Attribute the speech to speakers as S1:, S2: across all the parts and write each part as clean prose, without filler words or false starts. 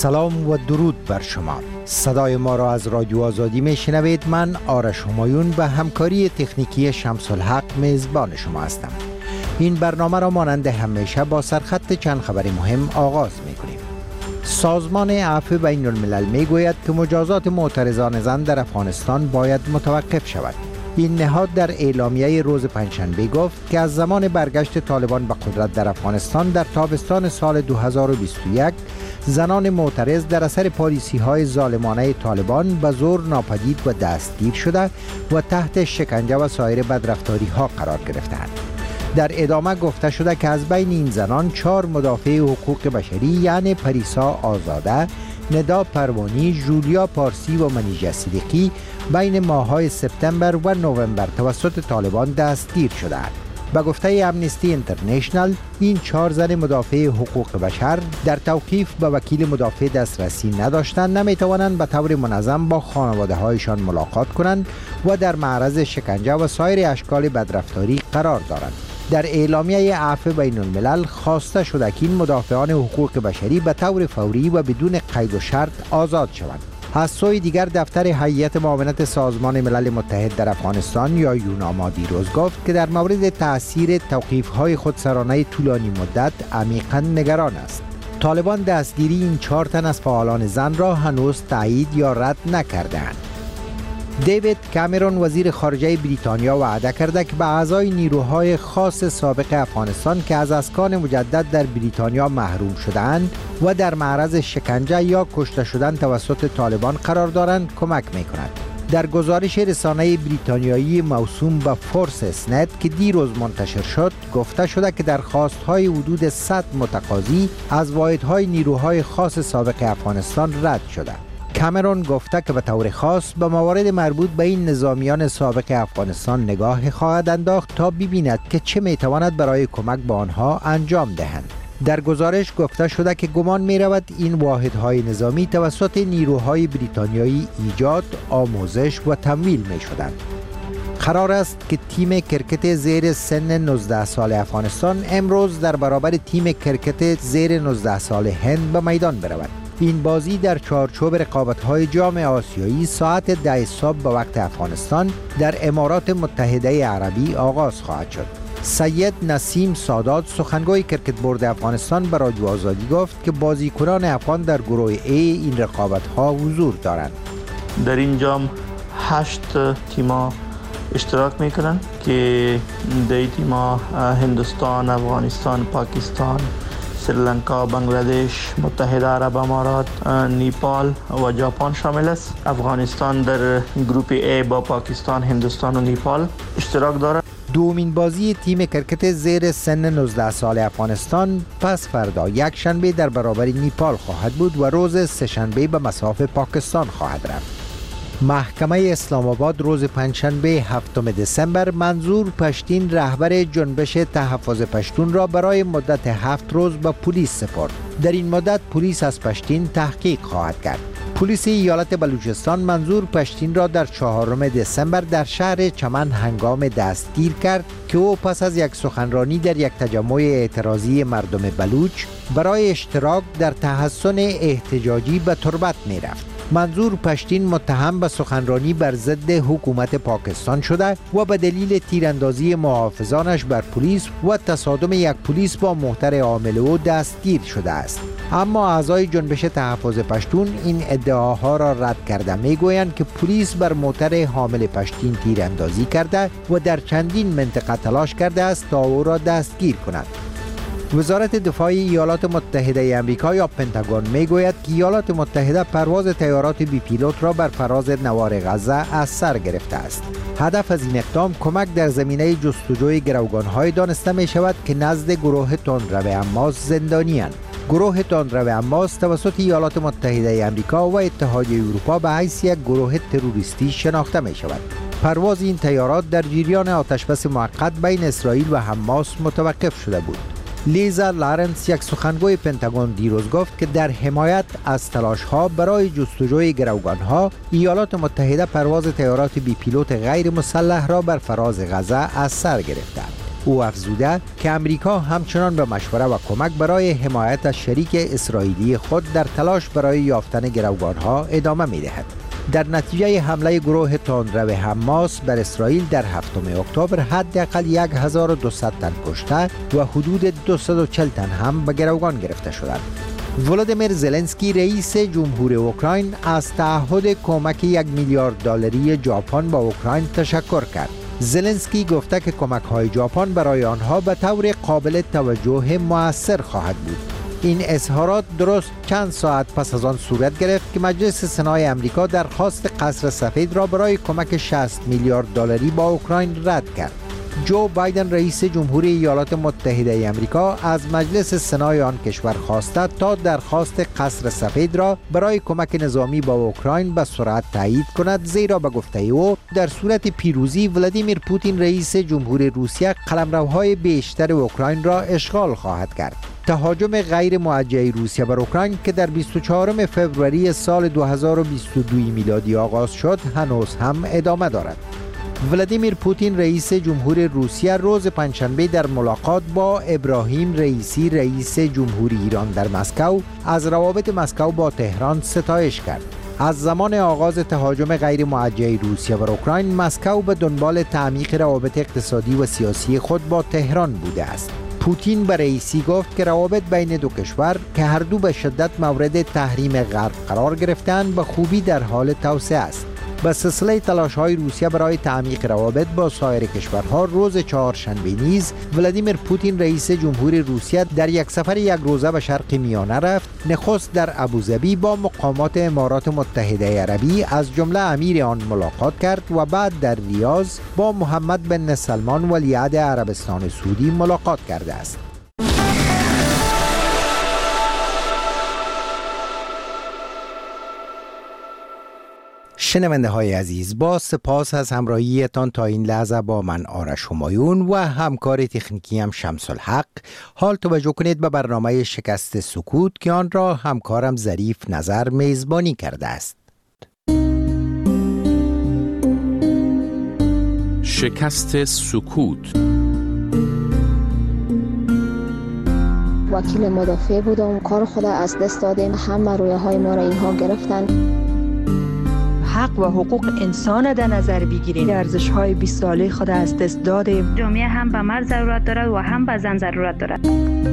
S1: سلام و درود بر شما. صدای ما را از رادیو آزادی میشنوید. من آرش همایون به همکاری تکنیکی شمس الحق میزبان شما هستم. این برنامه را مانند همیشه با سرخط چند خبر مهم آغاز میکنیم. سازمان عفو بین الملل میگوید که مجازات معترضان زن در افغانستان باید متوقف شود. این نهاد در اعلامیه روز پنجشنبه گفت که از زمان برگشت طالبان به قدرت در افغانستان در تابستان سال 2021 زنان معترض در اثر پالیسی‌های ظالمانه طالبان به زور ناپدید و دستگیر شده و تحت شکنجه و سایر بدرفتاری‌ها قرار گرفتند. در ادامه گفته شده که از بین این زنان 4 مدافع حقوق بشری یعنی پریسا آزاده، ندا پروانی، جولیا پارسی و منیژه صدیقی بین ماه‌های سپتامبر و نوامبر توسط طالبان دستگیر شدند. به گفته امنستی اینترنشنال این 4 زن مدافع حقوق بشر در توقیف به وکیل مدافع دسترسی نداشتند، نمیتوانند به طور منظم با خانواده هایشان ملاقات کنند و در معرض شکنجه و سایر اشکال بدرفتاری قرار دارند. در اعلامیه عفو بین الملل خواسته شده که این مدافعان حقوق بشری به طور فوری و بدون قید و شرط آزاد شوند. از سوی دیگر دفتر هیئت معاونت سازمان ملل متحد در افغانستان یا یوناما دیروز گفت که در مورد تأثیر توقیف‌های خودسرانه طولانی مدت عمیقاً نگران است. طالبان دستگیری این 4 تن از فعالان زن را هنوز تایید یا رد نکرده‌اند. دیوید کامرون وزیر خارجه بریتانیا وعده کرده که به اعضای نیروهای خاص سابق افغانستان که از اسکان مجدد در بریتانیا محروم شده‌اند و در معرض شکنجه یا کشته شدن توسط طالبان قرار دارند کمک می‌کند. در گزارش رسانه بریتانیایی موسوم به فورس اسنت که دیروز منتشر شد گفته شده که درخواست‌های حدود 100 متقاضی از واحدهای نیروهای خاص سابق افغانستان رد شده. کامرون گفته که به طور خاص به موارد مربوط به این نظامیان سابق افغانستان نگاه خواهد انداخت تا ببیند که چه میتواند برای کمک به آنها انجام دهند. در گزارش گفته شده که گمان می رود این واحدهای نظامی توسط نیروهای بریتانیایی ایجاد، آموزش و تمویل می شدند. قرار است که تیم کرکت زیر سن 19 سال افغانستان امروز در برابر تیم کرکت زیر 19 سال هند به میدان برود. این بازی در چارچوب رقابت‌های جام آسیایی ساعت 10 صبح به وقت افغانستان در امارات متحده عربی آغاز خواهد شد. سید نسیم سادات سخنگوی کرکت بورد افغانستان به رادیو آزادی گفت که بازیکنان افغان در گروه A این رقابت‌ها حضور دارند.
S2: در این جام 8 تیم‌ها اشتراک میکنن که در تیم‌ها هندوستان، افغانستان، پاکستان، سریلانکا، بنگلادش، متحده عرب امارات، نیپال و ژاپن شامل است. افغانستان در گروپ A با پاکستان، هندوستان و نیپال اشتراک دارد.
S1: دومین بازی تیم کرکت زیر سن 19 سال افغانستان پس فردا یک شنبه در برابر نیپال خواهد بود و روز سه شنبه به مصاف پاکستان خواهد رفت. محکمه اسلام آباد روز پنجشنبه 7 دسامبر منظور پشتین رهبر جنبش تحفظ پشتون را برای مدت 7 روز به پلیس سپرد. در این مدت پلیس از پشتین تحقیق خواهد کرد. پلیس ایالت بلوچستان منظور پشتین را در 4 دسامبر در شهر چمن هنگام دستگیر کرد که او پس از یک سخنرانی در یک تجمع اعتراضی مردم بلوچ برای اشتراک در تحصن احتجاجی به تربت می رفت. منظور پشتین متهم به سخنرانی بر ضد حکومت پاکستان شده و به دلیل تیراندازی محافظانش بر پلیس و تصادم یک پلیس با محضر عامل او دستگیر شده است. اما اعضای جنبش تحفظ پشتون این ادعاها را رد کرده میگویند که پلیس بر محضر حامل پشتین تیراندازی کرده و در چندین منطقه تلاش کرده است تا او را دستگیر کند. وزارت دفاع ایالات متحده آمریکا یا پنتاگون میگوید که ایالات متحده پرواز طیارات بی پیلوت را بر فراز نوار غزه از سر گرفته است. هدف از این اقدام کمک در زمینه جستجوی گروگان‌های دانسته می شود که نزد گروه تندرو حماس زندانی‌اند. گروه تندرو حماس توسط ایالات متحده آمریکا و اتحادیه اروپا به حیث یک گروه تروریستی شناخته می شود. پرواز این طیارات در جریان آتشبس موقت بین اسرائیل و حماس متوقف شده بود. لیزا لارنس یک سخنگوی پنتاگون دیروز گفت که در حمایت از تلاش‌ها برای جستجوی گروگان‌ها ایالات متحده پرواز طیارات بی پیلوت غیر مسلح را بر فراز غزه از سر گرفته. او افزوده که امریکا همچنان به مشوره و کمک برای حمایت از شریک اسرائیلی خود در تلاش برای یافتن گروگانها ادامه می‌دهد. در نتیجه حمله گروه تندرو حماس بر اسرائیل در 7 اکتبر حداقل 1200 تن کشته و حدود 240 تن هم به گروگان گرفته شدند. ولادیمیر زلنسکی رئیس جمهور اوکراین از تعهد کمک 1 میلیارد دلاری ژاپن به اوکراین تشکر کرد. زلنسکی گفته که کمک‌های ژاپن برای آنها به طور قابل توجه مؤثر خواهد بود. این اظهارات درست چند ساعت پس از آن صورت گرفت که مجلس سنای امریکا درخواست قصر سفید را برای کمک 60 میلیارد دلاری با اوکراین رد کرد. جو بایدن رئیس جمهوری ایالات متحده امریکا از مجلس سنای آن کشور خواسته تا درخواست قصر سفید را برای کمک نظامی با اوکراین به سرعت تایید کند، زیرا به گفته او در صورت پیروزی ولادیمیر پوتین رئیس جمهور روسیه قلمروهای بیشتر اوکراین را اشغال خواهد کرد. تهاجم غیر موجه روسیه بر اوکراین که در 24 فوریه سال 2022 میلادی آغاز شد هنوز هم ادامه دارد. ولادیمیر پوتین رئیس جمهور روسیه روز پنجشنبه در ملاقات با ابراهیم رئیسی رئیس جمهوری ایران در مسکو از روابط مسکو با تهران ستایش کرد. از زمان آغاز تهاجم غیر موجه روسیه بر اوکراین، مسکو به دنبال تعمیق روابط اقتصادی و سیاسی خود با تهران بوده است. پوتین به رئیسی گفت که روابط بین دو کشور که هر دو به شدت مورد تحریم غرب قرار گرفتند به خوبی در حال توسعه است. به سلسله تلاش‌های روسیه برای تعمیق روابط با سایر کشورها، روز چهارشنبه نیز ولادیمیر پوتین رئیس جمهور روسیه در یک سفر یک روزه به شرق میانه رفت. نخست در ابوظبی با مقامات امارات متحده عربی از جمله امیر آن ملاقات کرد و بعد در ریاض با محمد بن سلمان ولیعهد عربستان سعودی ملاقات کرده است. شنونده های عزیز، با سپاس از همراهیتان تا این لحظه با من آرش همایون و همکار تکنیکی هم شمس الحق. حال توجه کنید به برنامه شکست سکوت که آن را همکارم ظریف نظر میزبانی کرده است.
S3: شکست سکوت.
S4: وکیل مدافع بودم، کار خود از دست دادیم، همه رویاهای ما را اینها گرفتن.
S5: حق و حقوق انسان در نظر بگیریم، ارزش‌های 20 ساله خود از دست دادیم.
S6: جامعه هم به مرد ضرورت دارد و هم به زن ضرورت دارد.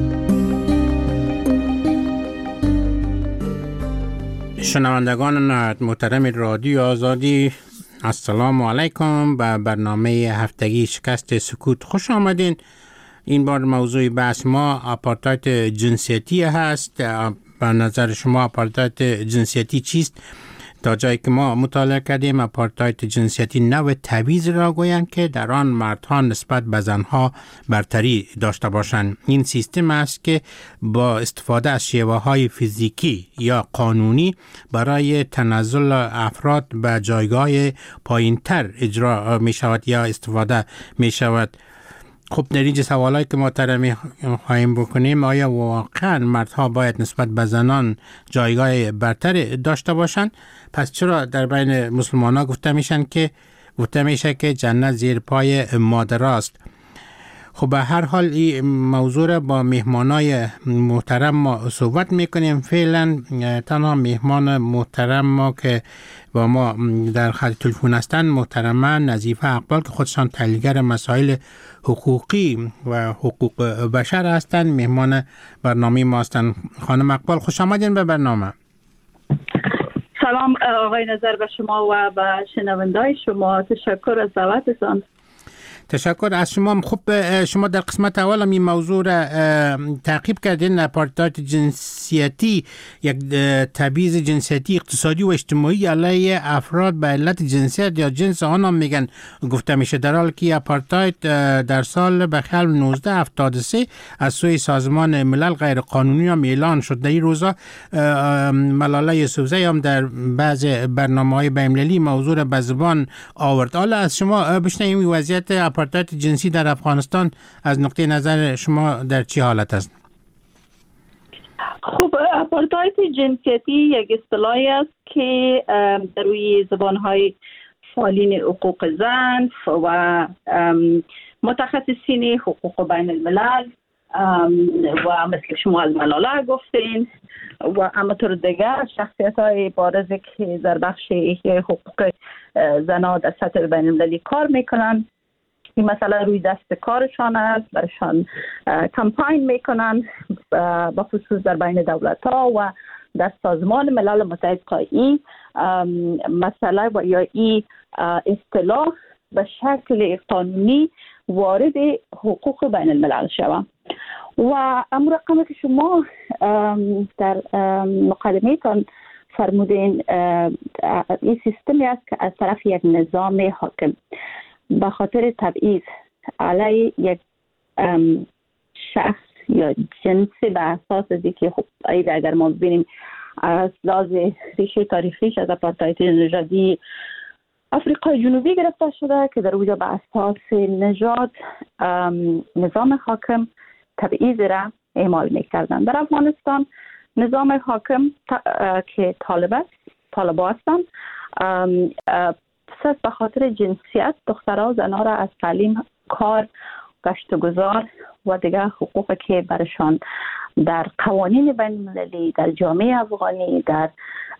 S7: شنوندگان نهایت محترم رادیو آزادی، السلام علیکم. به برنامه هفتگی شکست سکوت خوش آمدین. این بار موضوع بحث ما آپارتاید جنسیتی هست. به نظر شما آپارتاید جنسیتی چیست؟ تا جایی که ما مطالعه کردیم، آپارتاید جنسیتی نوع تبعیض را گویند که در آن مردها نسبت به زنها برتری داشته باشند. این سیستم است که با استفاده از شیوه‌های فیزیکی یا قانونی برای تنزل افراد به جایگاه پایین‌تر اجرا می شود یا استفاده می شود. خب در اینجا سوالایی که ما طرح خواهیم بکنیم، آیا واقعا مردها باید نسبت به زنان جایگاه برتر داشته باشند؟ پس چرا در بین مسلمان ها گفته میشه که جنت زیر پای مادر است؟ خب به هر حال این موضوع را با مهمانای محترم ما صحبت میکنیم. فعلا تنها مهمان محترم ما که با ما در خط تلفن هستند محترمه نظیفه اقبال که خودشان تحلیلگر مسائل حقوقی و حقوق بشر هستند. مهمان برنامه ما هستند. خانم اقبال خوش آمدین به برنامه.
S8: سلام آقای نظر به شما و به شنوندای شما. تشکر از دعوتتان.
S7: تشکر از شما. خب شما در قسمت اول هم این موضوع را تعقیب کردین. آپارتاید جنسیتی یک تبعیض جنسیتی اقتصادی و اجتماعی علیه افراد به علت جنسیت یا جنس آنها میگن گفته میشه، در حالی که آپارتاید در سال به خلال 1973 از سوی سازمان ملل غیر قانونی هم اعلان شد. در این روزا ملاله یوسفزئی هم در بعض برنامه‌های بین‌المللی موضوع را به زبان آورد. حالا از شما بشنویم وضعیت آپارتاید جنسی در افغانستان از نقطه نظر شما در چه حالت است؟
S8: خب آپارتاید جنسیتی یک اصطلاحی است که در روی زبان‌های فعالین حقوق زن و متخصصین حقوق بین الملل و مثل شما از ملاله گفتین و اما طور دیگر شخصیت های بارزی که در بخش حقوق زنان در سطح بین المللی کار میکنن. این مسئله روی دست کارشان است، برشان کمپاین میکنن با خصوص در بین دولت ها و در سازمان ملل متحد این مسئله و یا این اصطلاح به شکل قانونی وارد حقوق بین الملل شود. و امر رقمی که شما در مقدمه تان فرمودین این سیستمی است که از طرف یک نظام حاکم به خاطر تبعیض علیه یک شخص یا جنسی به اساس از که خب اگر ما ببینیم از لحاظ ریشه تاریخیش از آپارتاید نژادی آفریقای جنوبی گرفته شده که در اونجا به اساس نژاد نظام حاکم تبعیض را اعمال میکردن. در افغانستان نظام حاکم که طالبا هستند پس به خاطر جنسیت دخترها و زنها را از تعلیم، کار، گشت و گذار و دیگر حقوق که برشان در قوانین بین المللی، در جامعه افغانی، در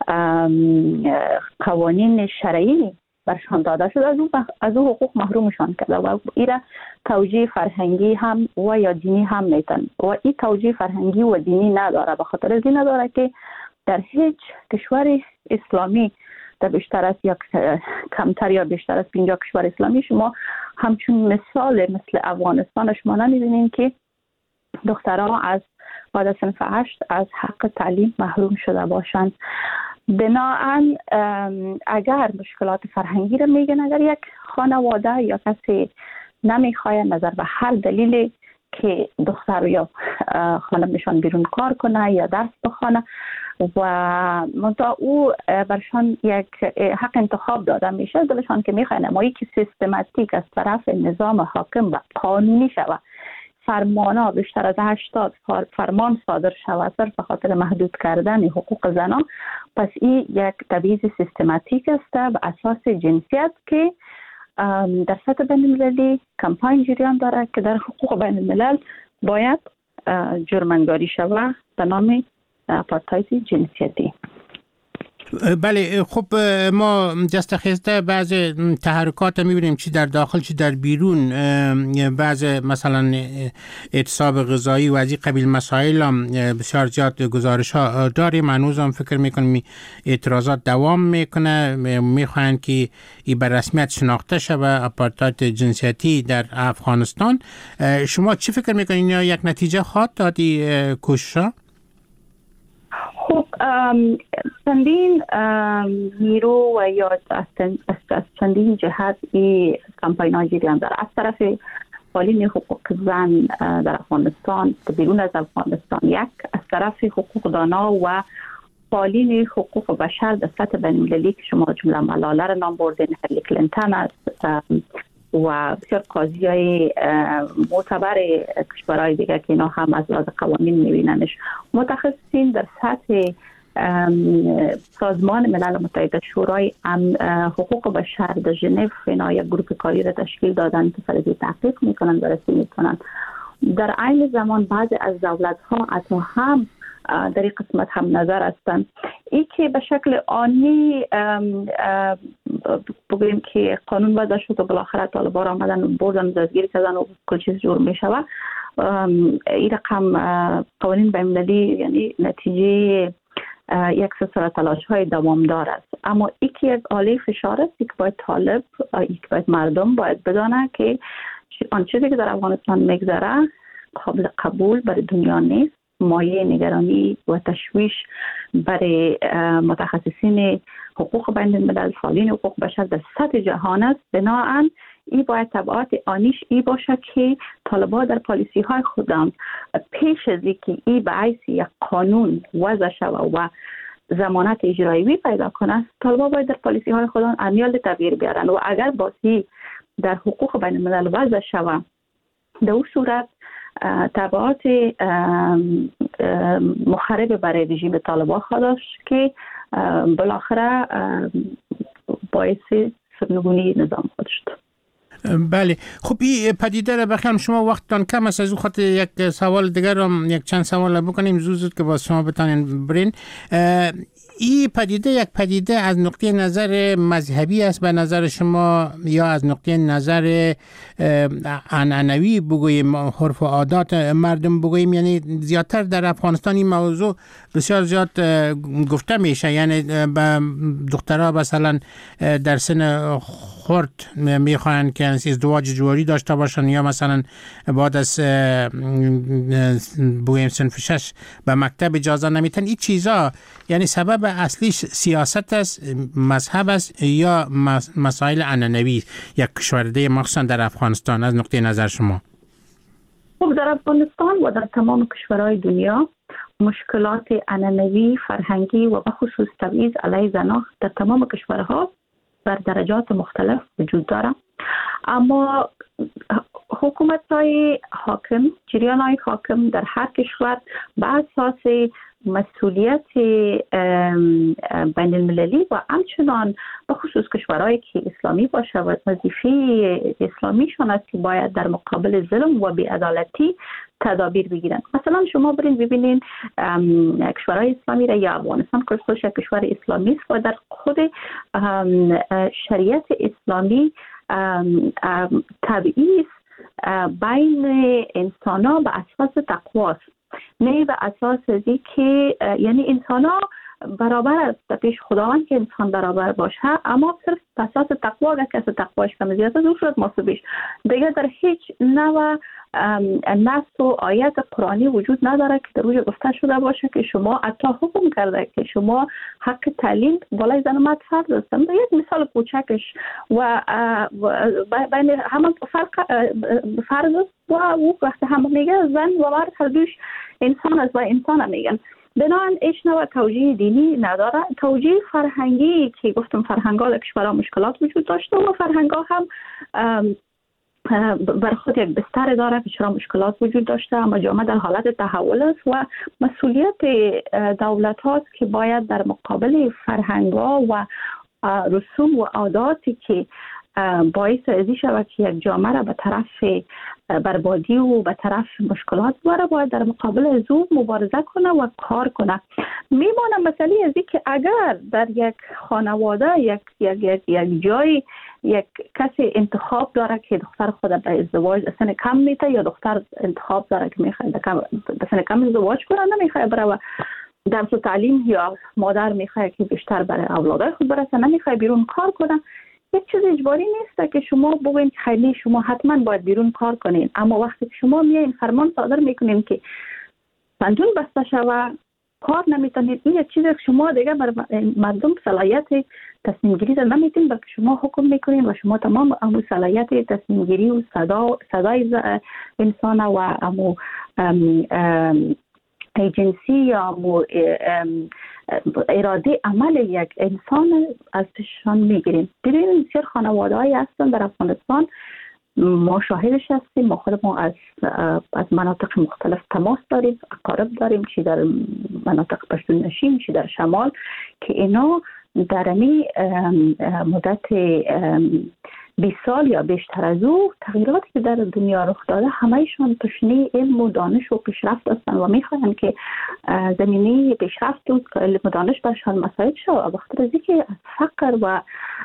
S8: قوانین شرعی برشان داده شده از او حقوق محرومشان کرده و ایره توجیه فرهنگی هم و یا دینی هم میتن و این توجیه فرهنگی و دینی نداره. به خاطر از این نداره که در هیچ کشور اسلامی در بیشتر از یا کمتر یا بیشتر از 50 کشور اسلامی شما همچون مثال مثل افغانستان شما نمیبینید که دخترها از بعد از صنف 8 از حق تعلیم محروم شده باشند. بنابراین اگر مشکلات فرهنگی را میگن، اگر یک خانواده یا کسی نمیخواد نظر به هر دلیلی که دختر یا خانمشان بیرون کار کنه یا درس بخونه و منتها او برشان یک حق انتخاب داده میشه، دلشان که میخواد نمایی که سیستماتیک از طرف نظام حاکم و قانونی شود، فرمانا بیشتر از 80 فرمان صادر شود صرف به خاطر محدود کردن حقوق زنان، پس این یک تبعیض سیستماتیک است به اساس جنسیت که در سطح بین المللی کمپاین جریان داره که در حقوق بین الملل باید جرم‌انگاری شود به نام آپارتاید جنسیتی.
S7: بله، خب ما جست خسته بعض تحرکات میبینیم چی در داخل چی در بیرون، بعض مثلا اعتصاب غذایی و از این قبیل مسائل هم بسیار زیاد گزارش ها داریم. هنوز هم فکر میکنیم اعتراضات دوام میکنه، میخواین که این به رسمیت شناخته شود آپارتاید جنسیتی در افغانستان. شما چی فکر میکنین یا یک نتیجه خواهد دادی کوشش‌ها؟
S8: خب چندین نیرو و یا از چندین جهت این کمپاین ها جریان داره. از طرف فعالین حقوق زن در افغانستان بیرون از افغانستان یک، از طرف حقوق دانا و فعالین حقوق بشر در سطح بین المللی که شما جمله ملاله را نام بردین، هیلاری کلینتون است و بسیار قاضیای معتبر کشورهای دیگه که اینا هم از لحاظ قوانین میبیننش. متخصصین در سطح سازمان ملل متحد شورای حقوق بشر در ژنو اینا یک گروه کاری را تشکیل دادن که فرضی تحقیق میکنن، بررسی میکنن. در عین زمان بعضی از دولت‌ها حتی هم در این قسمت هم نظر هستند ای که به شکل آنی بگوییم که قانون وضع شد و بالاخره طالبان آمدن بردن دستگیر کردن و کل چیز جور می شود. این رقم قوانین بین المللی یعنی نتیجه یک سلسله تلاش های دوامدار است، اما ای که یک آله فشار است که باید طالب باید مردم باید بدانه که آن چیزی که در افغانستان میگذره قابل قبول برای دنیا نیست، مایه نگرانی و تشویش برای متخصصین حقوق بین الملل، فعالین حقوق بشر در سطح جهان است. بنابراین این باید تبعات آنیش ای باشه که طالبان در پالیسی های خودم پیش از اینکه ای به حیث یک قانون وضع شود و ضمانت اجرایی پیدا کنه، طالبان باید در پالیسی های خودم عمل تغییر بیارن و اگر باسی در حقوق بین الملل وضع شود در اون صورت تبعات مخرب برای رژیم طالبان خواهد که بالاخره باعث سرنگونی نظام خود شد.
S7: بله. خب این پدیده را بخیرم شما وقتتان کم است، از او خاطر یک سوال دیگر هم یک چند سوال بکنیم زود که باز شما بتانین برین. این پدیده یک پدیده از نقطه نظر مذهبی است به نظر شما یا از نقطه نظر عنعنوی بگوییم، عرف و عادات مردم بگوییم؟ یعنی زیادتر در افغانستان این موضوع بسیار زیاد گفته میشه، یعنی به دخترها مثلا در سن خرد میخواین که ازدواج جواری داشته باشن یا مثلا بعد از بگوییم صنف 6 به مکتب اجازه نمیتن. این چیزا یعنی سبب اصلیش سیاست است، مذهب است یا مسائل عنعنوی یک کشورده مخصوصا در افغانستان از نقطه نظر شما؟
S8: خب در افغانستان و در تمام کشورهای دنیا مشکلات عنعنوی، فرهنگی و به خصوص تبعیض علیه زنان در تمام کشورها بر درجات مختلف وجود دارد. اما حکومت‌های حاکم، جریان‌های حاکم در هر کشور به اساس مسئولیت بین المللی و همچنان به خصوص کشورهایی که اسلامی باشه و وظیفه اسلامیشان است که باید در مقابل ظلم و بی‌عدالتی تدابیر بگیرن. مثلا شما برین ببینین کشورهای اسلامی را یا افغانستان که خودش کشور اسلامی است و در خود شریعت اسلامی تبعیض بین انسان‌ها به اساس تقوا است، نه به اساس ازی که یعنی انسان‌ها برابر است در پیش خداوند که انسان برابر باشه، اما صرف به اساس تقوا اگر کسی تقواش کم زیاد است او شد محسوبش. دیگه در هیچ نوع نص و آیت قرآنی وجود نداره که در روی گفته شده باشه که شما حتی حکم کرده که شما حق تعلیم بالای زن و مرد فرض است. یک مثال کوچکش و بین همه فرض است و او وقتی همه میگه زن و مرد هر دوش انسان است و انسان هم میگن. بنابراین هیچ نوع توجیه دینی نداره. توجیه فرهنگی که گفتم فرهنگ‌ها در کشورها مشکلات وجود داشته و فرهنگ‌ها هم بر خود یک بستر داره که چرا مشکلات وجود داشته، اما جامعه در حالت تحول است و مسئولیت دولت هاست که باید در مقابل فرهنگ‌ها و رسوم و عاداتی که باعث ازی شود که یک جامعه را به طرف بربادی و به طرف مشکلات بره باید در مقابل از او مبارزه کنه و کار کنه. میمونه مسئله ازی که اگر در یک خانواده یک جای یک کسی انتخاب داره که دختر خود به ازدواج سن کم میته یا دختر انتخاب داره که میخواد به سن کم ازدواج کنه، نمیخواد بره و درس و تعلیم یا مادر میخواد که بیشتر برای اولادای خود برسه، نمیخواد بیرون کار کنه، یک چیز اجباری نیست که شما بگوین خیلی شما حتما باید بیرون کار کنین. اما وقتی که شما میایین فرمان صادر میکنین که پنجون بسته شوه کار نمیتونید، این یک چیز شما دیگه بر مردم صلاحیت تصمیم گیری را نمیتین، بلکه شما حکم میکنین و شما تمام امو صلاحیت تصمیم گیری و صدای انسان و امو ایجنسی یا اراده عمل یک انسان از پیششان میگیریم. ببینید بسیار خانواده‌ای هستن در افغانستان، ما شاهدش هستیم، ما خودمون از مناطق مختلف تماس داریم، اقارب داریم، چی در مناطق پشتون نشین چی در شمال، که اینا در این مدت 20 سال یا بیشتر از او تغییراتی که در دنیا رخ داده همه‌شان تشنه علم و دانش و پیشرفت هستند و میخواهند که زمینه پیشرفت و علم و دانش برشان مساعد شود. بخاطر از اینکه از فقر و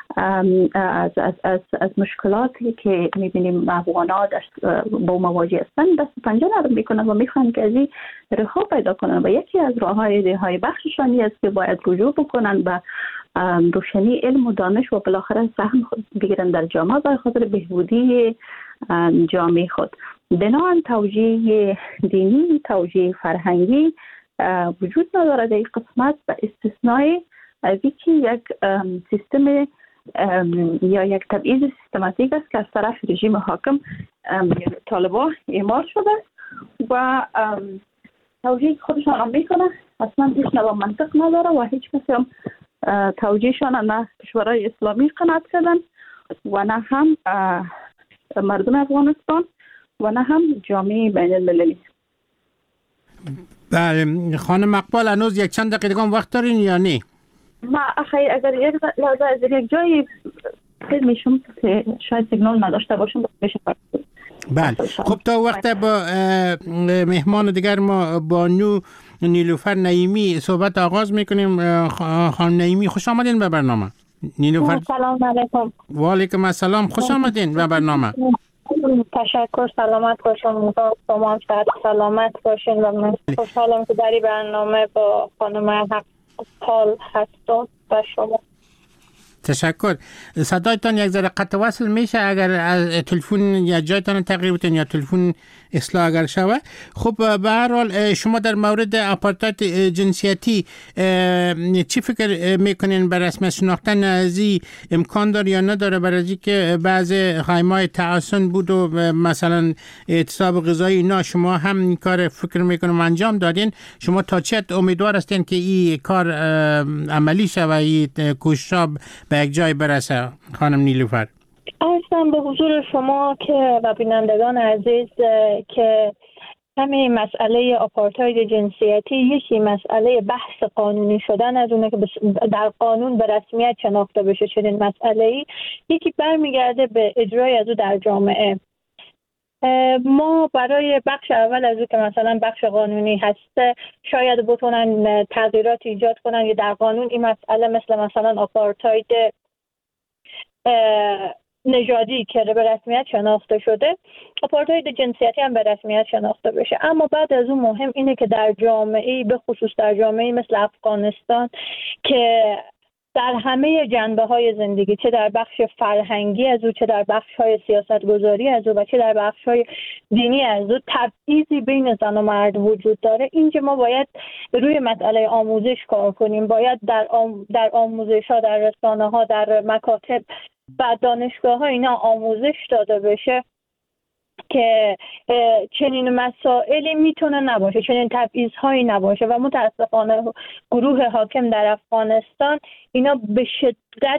S8: از مشکلاتی که میبینیم افغان‌ها با مواجه هستند دست پنجه نرم میکنند و میخواهند که از این رها پیدا کنند و یکی از راههای بخششانی است که باید رجوع بکنند به روشنی علم و دانش و بالاخره سهم بگیرن در جامعه برای خاطر بهبودی جامعه خود. بنابراین توجیه دینی، توجیه فرهنگی وجود نداره در این قسمت، به استثنای از اینکه یک سیستم یا یک تبعیض سیستماتیک است که از طرف رژیم حاکم طالبان اعمال شده و توجیه خودشان هم میکنه، اصلا هیچ نوع منطق نداره و هیچ کسی هم توجیهشان نه کشورهای اسلامی قناعت کردن و نه هم مردم افغانستان و نه هم جامعه بین المللی.
S7: بله خانم مقبال، هنوز یک چند دقیقه وقت دارین یا نه؟
S8: ما اگر یک لحظه از یک جایی خیلی میشم که شاید سیگنال نداشته باشم بشه.
S7: بله خب تا وقت با مهمان دیگر ما بانو نیلوفر نعیمی صحبت آغاز میکنیم. خانم نعیمی خوش آمدین به برنامه. نیلوفر
S9: سلام علیکم.
S7: و علیکم السلام، خوش آمدین به برنامه.
S9: تشکر، سلامت باشین، شما هم سلامت باشین و من خوشحالم که در این برنامه با خانم حقپال هستم و شما.
S7: تشکر. صدایتان یک ذره قطع وصل میشه، اگر از تلفن یا جایتان تغییر بدین یا تلفن اصلاح اگر شوه. خب به هر حال شما در مورد آپارتاید جنسیتی چی فکر میکنین؟ به رسمیت شناختن ازی امکان داره یا نداره؟ برای که بعض خیمه‌های تعاون بود و مثلا اعتصاب غذایی اینا، شما هم این کار فکر میکنم انجام دادین. شما تا چه امیدوار هستین که این کار عملی شه و این کوشش به یک جای برسه؟ خانم نیلوفر.
S9: عرضم به حضور شما که و بینندگان عزیز که همین مسئله آپارتاید جنسیتی یکی مسئله بحث قانونی شدن از اونه که در قانون به رسمیت شناخته بشه چنین مسئله‌ای، یکی برمیگرده به اجرای از او در جامعه. ما برای بخش اول از او که مثلا بخش قانونی هسته شاید بتونن تغییرات ایجاد کنن یا در قانون این مسئله مثلا آپارتاید نژادی که به رسمیت شناخته شده، آپارتاید جنسیتی هم به رسمیت شناخته بشه. اما بعد از اون مهم اینه که در جامعه‌ای، به خصوص در جامعه‌ای مثل افغانستان که در همه جنبه‌های زندگی، چه در بخش فرهنگی از او، چه در بخش‌های سیاست‌گذاری از او و چه در بخش‌های دینی از او، تبعیضی بین زن و مرد وجود داره. اینجا ما باید روی مسئله آموزش کار کنیم. باید در آموزش‌ها، در رسانه‌ها، در مکاتب و دانشگاه‌ها اینا آموزش داده بشه که چنین مسائلی میتونه نباشه، چنین تبعیض‌هایی نباشه. و متاسفانه گروه حاکم در افغانستان اینا به شدت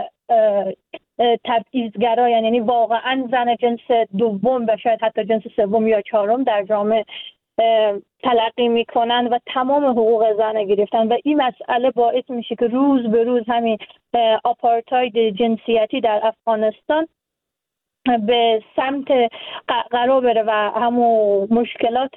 S9: تبعیض‌گرا، یعنی واقعا زن جنس دوم و شاید حتی جنس سوم یا چهارم در جامعه تلقی میکنن و تمام حقوق زن گرفتن و این مسئله باعث میشه که روز به روز همین آپارتاید جنسیتی در افغانستان به سمت قرار بره و همون مشکلات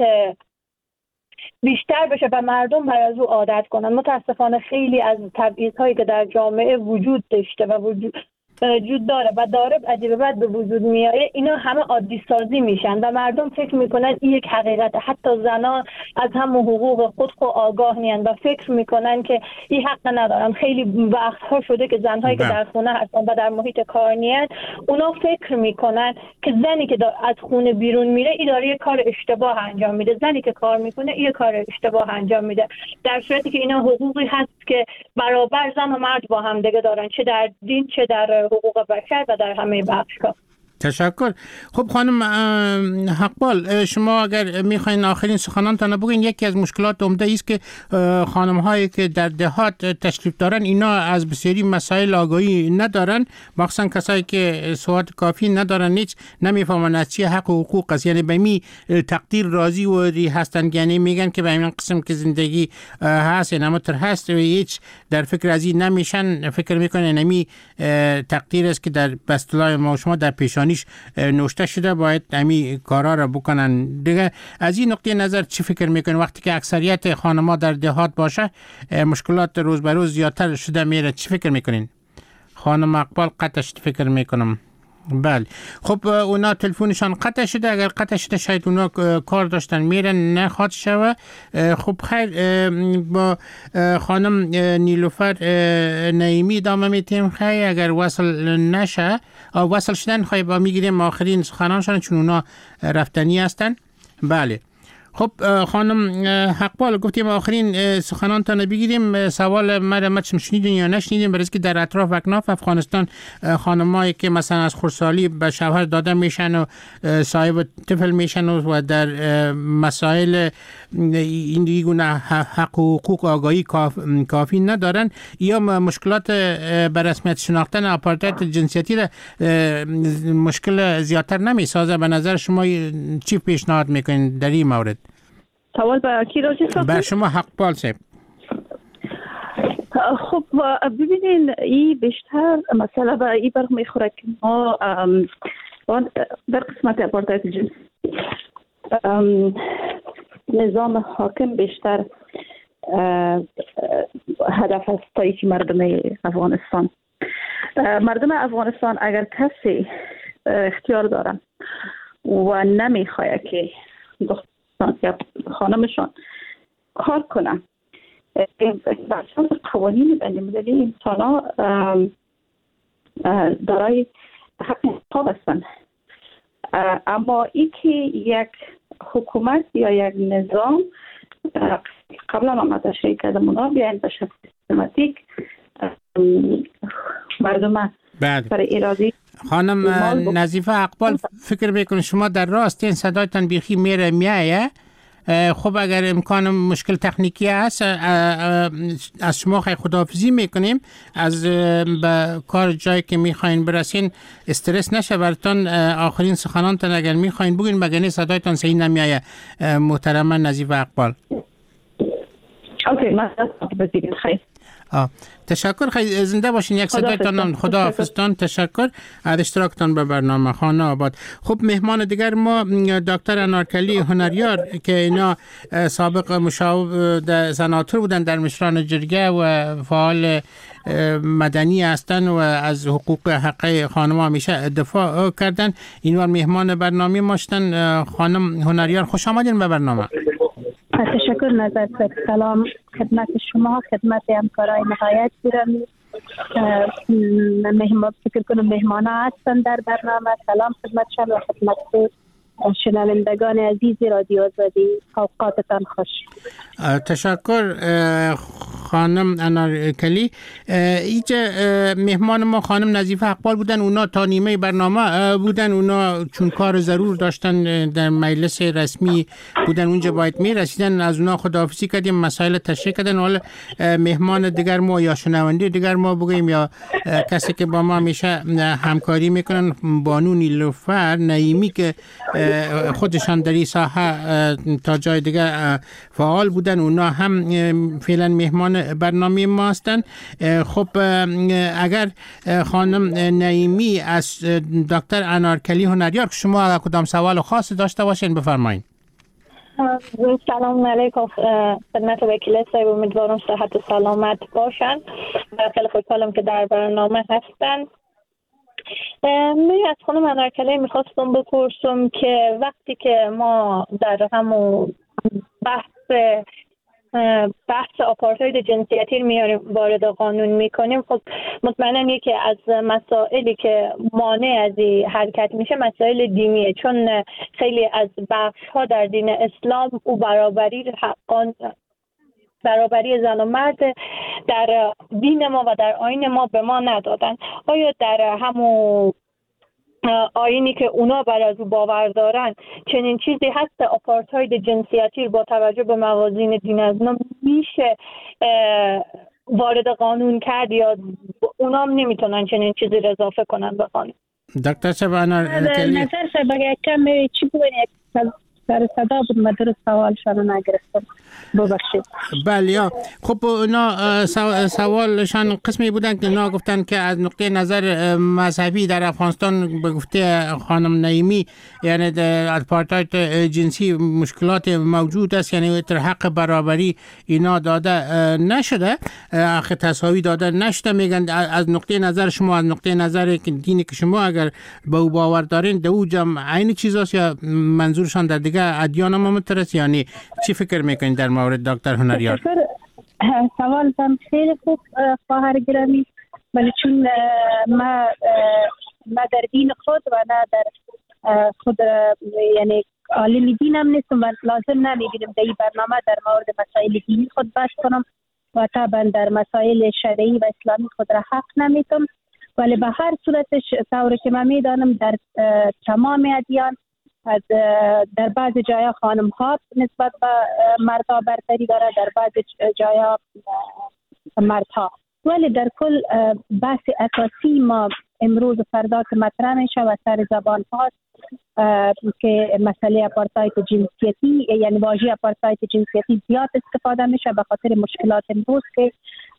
S9: بیشتر بشه و مردم بر از او عادت کنن. متاسفانه خیلی از تبعیض‌هایی که در جامعه وجود داشته و وجود داره و داره عجیب بعد به وجود میاره، اینا همه عادی سازی میشن و مردم فکر میکنن این یک حقیقت. حتی زنان از هم حقوق خود آگاه نیستن و فکر میکنن که این حق ندارن. خیلی وقتها شده که زنهایی که در خونه هستن و در محیط کار نیستن، اونا فکر میکنن که زنی که از خونه بیرون میره این داره یه کار اشتباه انجام میده، زنی که کار میکنه این کار اشتباه انجام میده، در صورتی که اینا حقوقی هست که برابر زن و مرد با هم دیگه دارن، چه در دین چه در حقوق بشر و در همه بخش‌ها.
S7: تشکر. خب خانم حقپال، شما اگر میخواین آخرین سخنانتان بگین. یکی از مشکلات عمده است که خانم هایی که در دهات تشریف دارن اینا از بسیاری مسائل آگاهی ندارن، مخصوصا کسایی که سواد کافی ندارن، هیچ نمیفهمن از چی حق و حقوق است. یعنی به می تقدیر راضی و ری هستن، یعنی میگن که به این قسم که زندگی هست نمتر هست و هیچ در فکر از این نمیشن. فکر میکنن نمی تقدیر است که در بستلای ما شما در پیشانی نوشته شده، باید همین کارا را بکنن دیگه. از این نقطه نظر چی فکر میکنین وقتی که اکثریت خانم‌ها در دهات باشه مشکلات روز به روز زیادتر شده میره؟ چی فکر میکنین؟ خانم اقبال قطعش فکر میکنم. بله خب اونا تلفنشان قطع شده، اگر قطع شده شاید اونا کار داشتن میرن نخواد شوه. خب خیر، با خانم نیلوفر نعیمی ادامه میتیم. خیر اگر وصل نشه، وصل شدن خواهی با میگیریم آخرین سخنانشان چون اونا رفتنی هستن. بله خب خانم حقپال گفتیم آخرین سخنانتان بگیریم. سوال مرا شنیدین یا نشنیدین؟ برای که در اطراف و اکناف افغانستان خانمایی که مثلا از خردسالی به شوهر داده میشن و صاحب طفل میشن و در مسائل این دیگونه حق و حقوق آگاهی کافی ندارن، یا مشکلات به رسمیت شناختن آپارتاید جنسیتی را مشکل زیادتر نمیسازه؟ به نظر شما چی پیشنهاد میکنین در این مورد؟
S8: سوال به کی راجع است؟
S7: بر شما حقپال صاحب.
S8: خب ببینین این بیشتر مسئله به این برخ میخوره که ما در قسمت اپارتاید جنسی نظام حاکم بیشتر هدف است ستایش مردم افغانستان. مردم افغانستان اگر کسی اختیار دارن و نمیخواه که دختران یا خانمشان کار کنن بحثان قوانین بین المللی انسان ها دارای حق انتخاب هستند، اما ای که یک حکومت یا یک نظام قبلا ما تشریح کردم اونا بیاین به شکل سیستماتیک مردم پر ارادی.
S7: خانم نظیفه اقبال، فکر میکنم شما در راست این صدایتان بیخی میایه. خب اگر امکان مشکل تکنیکی هست از شما خداحافظی میکنیم، از به کار جایی که میخواین برسین استرس نشه براتون. آخرین سخنانتان اگر میخواین بگین، مگه صدایتان صحیح نمیایه محترمه نظیفه اقبال.
S8: اوکی، من بزیگین خیلی
S7: تشکر، خیلی زنده باشین. یک صدایتان خدا حافظتان. تشکر از اشتراکتان به برنامه خانه آباد. خب مهمان دیگر ما دکتر انارکلی هنریار که اینا سابق مشاور سناتور بودن در مشران جرگه و فعال مدنی هستن و از حقوق حق خانم همیشه دفاع کردن. اینوار مهمان برنامه ما شدن. خانم هنریار خوش آمدین به برنامه.
S10: تشکر نظر. سلام خدمت شما، خدمت همکارای نهایت گرامی. فکر کنم مهمان هستن در برنامه. سلام خدمت شما و خدمت شنوندگان عزیز رادیو آزادی. اوقاتتان خوش.
S7: تشکر خانم انارکلی. اینجا مهمان ما خانم نظیفه اقبال بودن. اونا تا نیمه برنامه بودن. اونا چون کار ضرور داشتن در مجلس رسمی بودن اونجا باید می رسیدن. از اونا خداحافظی کردیم، مسائل تشریح کردن. حالا مهمان دیگر ما یا شنونده دیگر ما بگیم یا کسی که با ما همیشه همکاری میکنن، بانو نیلوفر نعیمی که خودشان در این ساحه تا جای دیگر فعال بودن، اونا هم فعلا مهمان برنامه ما هستن. خب اگر خانم نعیمی از دکتر انارکلی هنریار شما اگر کدام سوال خاص داشته باشین بفرمایید.
S9: سلام علیکم خدمت وکیل صاحب، امیدوارم صحت و سلامت باشن. خیلی خوشحالم که در برنامه هستن. من از خانم انارکلی میخواستم بپرسم که وقتی که ما در همون بحث آپارتاید جنسیتی میاریم وارد قانون میکنیم، خب مطمئنا یکی از مسائلی که مانع از این حرکت میشه مسائل دینیه، چون خیلی از بخش ها در دین اسلام او برابری زن و مرد در دین ما و در آیین ما به ما ندادن. آیا در همون آیینی که اونا بر از او باور دارن چنین چیزی هست؟ آپارتاید جنسیتی با توجه به موازین دین از اونا میشه وارد قانون کرد یا اونا هم نمیتونن چنین چیزی را اضافه کنن به قانون؟
S7: دکتر شبانه
S10: نظر صاحب اگر کم چی بگوین سر صدا بود مدر سوال شما نگرفتم ببخشید.
S7: بله خب اونا سوالشان قسمی بودن که اونا گفتن که از نقطه نظر مذهبی در افغانستان به گفته خانم نعیمی یعنی آپارتاید جنسی مشکلات موجود است، یعنی تر حق برابری اینا داده نشده، حق تساوی داده نشده. میگن از نقطه نظر شما، از نقطه نظر دینی که شما اگر به او باور دارین در او جمع عین چیزاست یا منظورشان در دیگه ادیان هم مترس؟ یعنی چی فکر میکنید در مورد دکتر هنریار؟
S10: سوال هم خیلی خوب خواهر گرامی، ولی چون ما در دین خود و نه در خود یعنی عالم دینم نیستم و لازم نمیبینم در این برنامه در مورد مسائل دینی خود بحث کنم و طبعا در مسائل شرعی و اسلامی خود را حق نمیتونم، ولی به هر صورتش طوری که من میدانم در تمام ادیان در بعض جایا خانم ها نسبت به مردها برتری داره، در بعض جایا مردها، ولی در کل بحث اساسی ما امروز فردا که مطرح میشه و سر زبان هاست که مسئله آپارتاید جنسیتی یعنی واژه آپارتاید جنسیتی زیاد استفاده میشه به خاطر مشکلات امروز که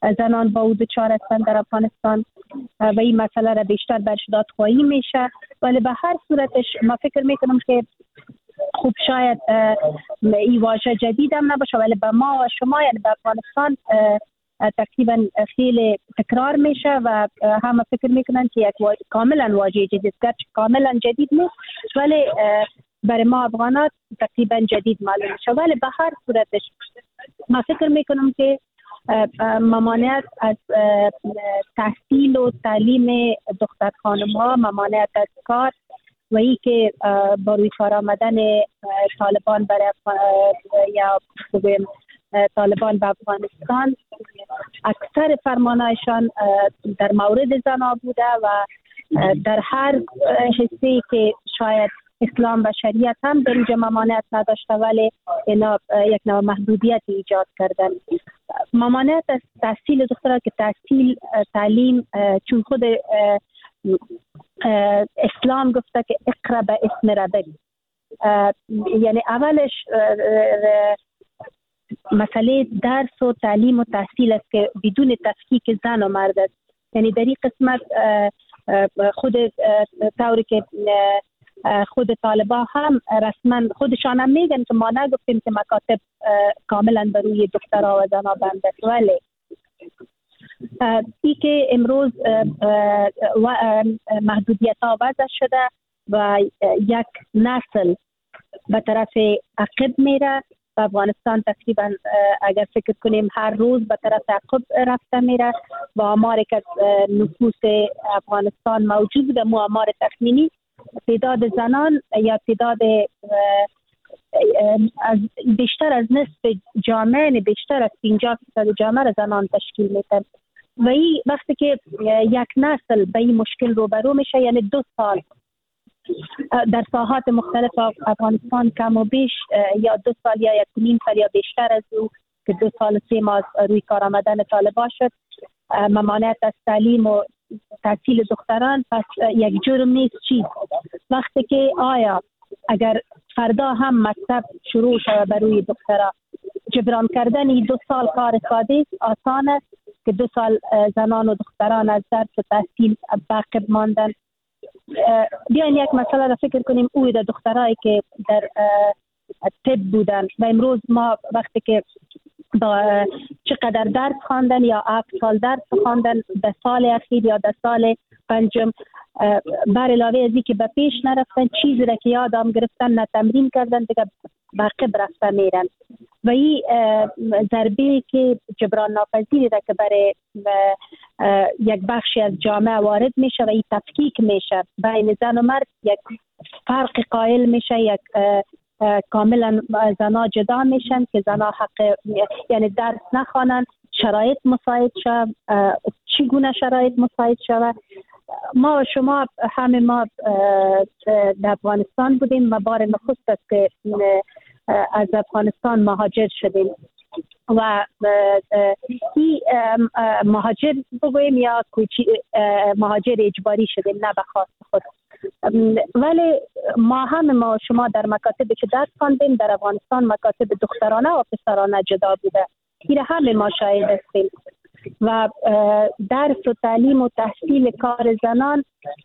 S10: زنان با او دچار هستند در افغانستان و این مسئله را بیشتر برش دادخواهی میشه. ولی به هر صورتش ما فکر میکنم که خوب شاید این واژه جدید هم نباشه، ولی به ما و شما یعنی به افغانستان تقریبا خیلی تکرار میشه و همه فکر میکنن که یک کاملا واژه جدید، گرچه کاملا جدید نیست ولی برای ما افغانات تقریبا جدید معلوم میشه. ولی به هر صورتش ما فکر میکنم که ممانعت از تحصیل و تعلیم دختر خانم ها، ممانعت از کار و ای که با روی کار آمدن طالبان برای یا طالبان به افغانستان، اکثر فرمانایشان در مورد زنها بوده و در هر حصه‌ای که شاید اسلام و شریعت هم در اینجا ممانعت نداشته ولی اینا یک نوع محدودیت ایجاد کردن. ممانعت از تحصیل دخترها که تحصیل تعلیم، چون خود اسلام گفته که اقرا به اسم ربک، یعنی اولش مسئله درس و تعلیم و تحصیل است که بدون تفکیک زن و مرد است. یعنی در این قسمت خود طوری که خود طالبان هم رسما خودشان هم میگن که ما نگفتیم که مکاتب کاملا بر روی دخترها و زنها بند است، ولی ای که امروز محدودیت ها وضع شده و یک نسل به طرف عقب میره. افغانستان تقریبا اگر فکر کنیم هر روز به طرف عقب رفته میره و آماری که نفوس افغانستان موجود بوده، آمار تخمینی تعداد زنان یا تعداد بیشتر از نصف جامعه، بیشتر از 50% جامعه زنان تشکیل میده و این وقتی که یک نسل به این مشکل روبرو میشه، یعنی 2 سال در ساحات مختلف افغانستان کم و بیش یا 2 سال یا 1.5 سال یا بیشتر از او که 2 سال و 3 ماه روی کار آمدن طالبان شد، ممانعت از تعلیم و تحصیل دختران، پس یک جرم نیست. چیز وقتی که آیا اگر فردا هم مکتب شروع شود برای دخترها، جبران کردن این 2 سال کار ساده است، آسان است که 2 سال زنان و دختران از درس و تحصیل عقب ماندن. بیاین یک مسئله را فکر کنیم، اوی در دخترایی که در طب بودن و امروز ما وقتی که با چقدر درس خواندن یا 7 سال درس خواندن در سال اخیر یا در سال پنجم، بر علاوه از که به پیش نرفتن، چیزی را که یادم گرفتن نه تمرین کردن، دیگه به عقب رفته میرن و این ضربه که جبران ناپذیری را که برای یک بخشی از جامعه وارد میشه و این تفکیک میشه بین زن و مرد، یک فرق قائل میشه، یک کاملا زنها جدا میشن که زنها حق یعنی درس نخوانن، شرایط مساعد شد. چگونه شرایط مساعد شود؟ ما و شما همه ما در افغانستان بودیم و بار نخست است که از افغانستان مهاجر شدیم و این مهاجر بگویم یا مهاجر اجباری شدیم، نه به خواست خود. ولی ما و شما در مکاتبی که درس خواندیم در افغانستان مکاتب دخترانه و پسرانه جدا بوده، این همه ما شاهد هستیم و درس و تعلیم و تحصیل کار زنان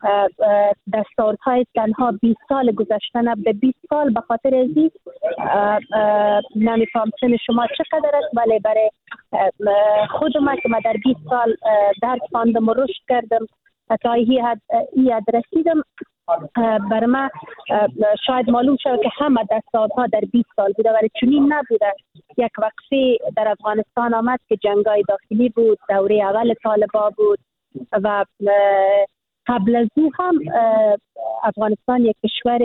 S10: دستاوردهای تنها 20 سال گذشته نه به 20 سال، به خاطر ازی نمیفهم سن شما چقدر است، ولی برای خود ما که من در 20 سال درس خواندم و رشد کردم تا این حد رسیدم، برای من شاید معلوم شد که همه دستاوردها در 20 سال بوده، ولی چنین نبوده. یک وقفه در افغانستان آمد که جنگای داخلی بود، دوره اول طالبان بود و قبل از او هم افغانستان یک کشور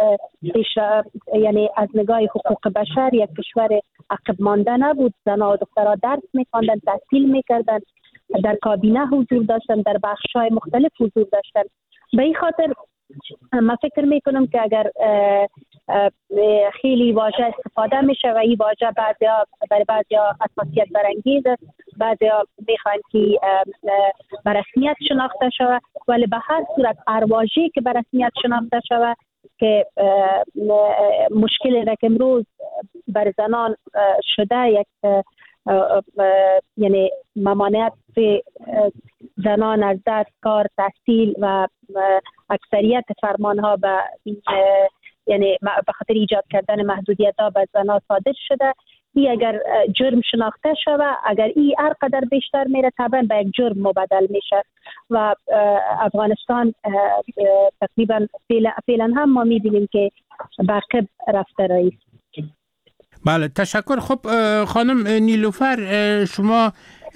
S10: یعنی از نگاه حقوق بشر یک کشور عقب مانده نبود. زنها و دخترها درس می‌خواندن، تحصیل می‌کردن، در کابینه حضور داشتن، در بخش‌های مختلف حضور داشتن. به این خاطر من فکر میکنم که اگر خیلی واژه استفاده میشه و این واژه برای بعضیا حساسیت برانگیز است، بعضیا میخوان که به رسمیت شناخته شود، ولی به هر صورت هر واژه‌ای که به رسمیت شناخته شود که مشکلی را که امروز بر زنان شده یک یعنی ممانعت زنان از دست کار، تحصیل و اکثریت فرمانها به یعنی به خاطر ایجاد کردن محدودیت‌ها به زنان صادر شده. این اگر جرم شناخته شود، اگر این هر قدر بیشتر میره طبعا به یک جرم مبدل میشه و افغانستان تقریبا فعلا هم ما میبینیم که بعقب رفته رئیس.
S7: بله تشکر. خب خانم نیلوفر، شما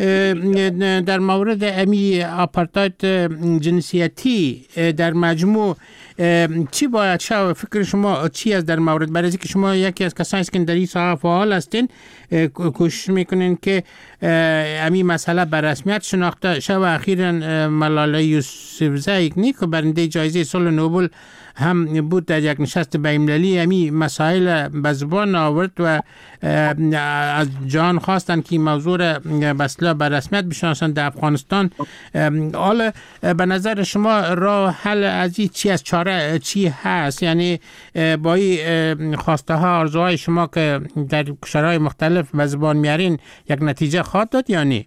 S7: در مورد امی آپارتاید جنسیتی در مجموع چی باید شد؟ فکر شما چی است در مورد؟ برای اینکه شما یکی از کسانی که در این ساحه فعال هستین، کوشش میکنین که امی مسئله به رسمیت شناخته شد و اخیراً ملاله یوسفزئی که برنده جایزه صلح نوبل هم بود در یک نشست بین‌المللی امی مسائل به زبان آورد و از جان خواستن که موضوع به اصطلاح به رسمیت بشناسن در افغانستان. حالا به نظر شما راه حل از این چی از چاره چی هست؟ یعنی با این خواسته ها آرزوهای شما که در کشورهای مختلف به زبان میارین یک نتیجه خواهد داد یا نه؟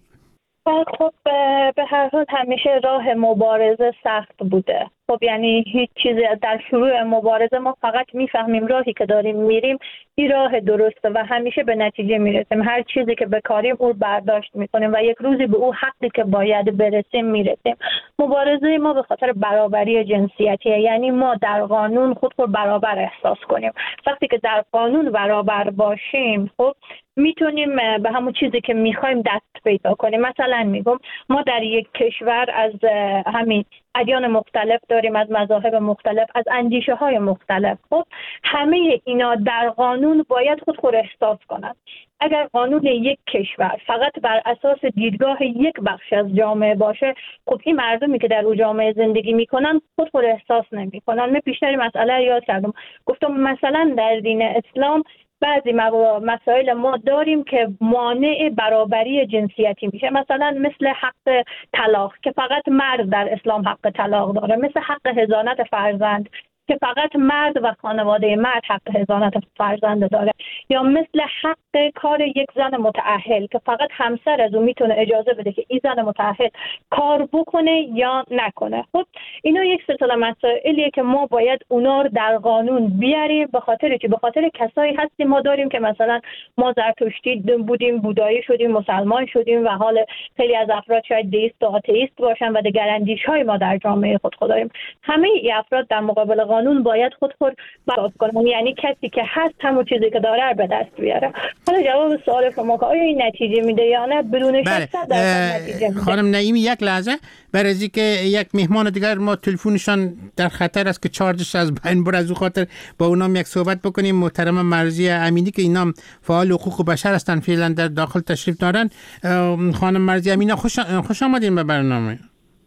S9: خب به هر حال همیشه راه مبارزه سخت بوده. خب یعنی هیچ چیزی در شروع مبارزه ما فقط میفهمیم راهی که داریم میریم این راه درسته و همیشه به نتیجه میرسیم. هر چیزی که بکاریم او برداشت میکنیم و یک روزی به او حقی که باید برسیم میرسیم. مبارزه ما به خاطر برابری جنسیتیه، یعنی ما در قانون خود رو برابر احساس کنیم. وقتی که در قانون برابر باشیم خب میتونیم به همون چیزی که میخوایم دست پیدا کنیم. مثلا میگم ما در یک کشور از همین ادیان مختلف داریم، از مذاهب مختلف، از اندیشه های مختلف. خب همه اینا در قانون باید خود احساس کنند. اگر قانون یک کشور فقط بر اساس دیدگاه یک بخش از جامعه باشه، خب این مردمی که در اون جامعه زندگی میکنن خود احساس نمیکنن. من بیشتری مسئله یاد کردم، گفتم مثلا در دین اسلام بعضی مسائل ما داریم که مانع برابری جنسیتی میشه، مثلا مثل حق طلاق که فقط مرد در اسلام حق طلاق داره، مثل حق حضانت فرزند که فقط مرد و خانواده مرد حق حضانت فرزند داره، یا مثل حق کار یک زن متأهل که فقط همسر از اون میتونه اجازه بده که این زن متأهل کار بکنه یا نکنه. خب اینا یک سلسله مسائلیه که ما باید اونا رو در قانون بیاریم. به خاطر چی؟ به خاطر کسایی هستیم ما داریم که مثلا ما زرتشتی بودیم، بودایی شدیم، مسلمان شدیم و حال خیلی از افراد شاید دیست و آتئیست باشن و دیگر اندیش‌های ما در جامعه خود داریم. همه این افراد در مقابل قانون باید خود برابر کنن، یعنی کسی که هست همون چیزی که داره به دست بیاره. حالا جواب سوال شما که آیا این نتیجه میده یا نه، بدون شک 100% نتیجه میده.
S7: خانم نعیمی یک لحظه، برای اینکه یک مهمان دیگر ما تلفنشان در خطر است که چارجش از بین بره، از خاطر با اونام یک صحبت بکنیم. محترم مرضیه امینی که اینام فعال حقوق بشر هستن، فعلا در داخل تشریف دارن. خانم مرضیه امینی خوش آمدین به برنامه.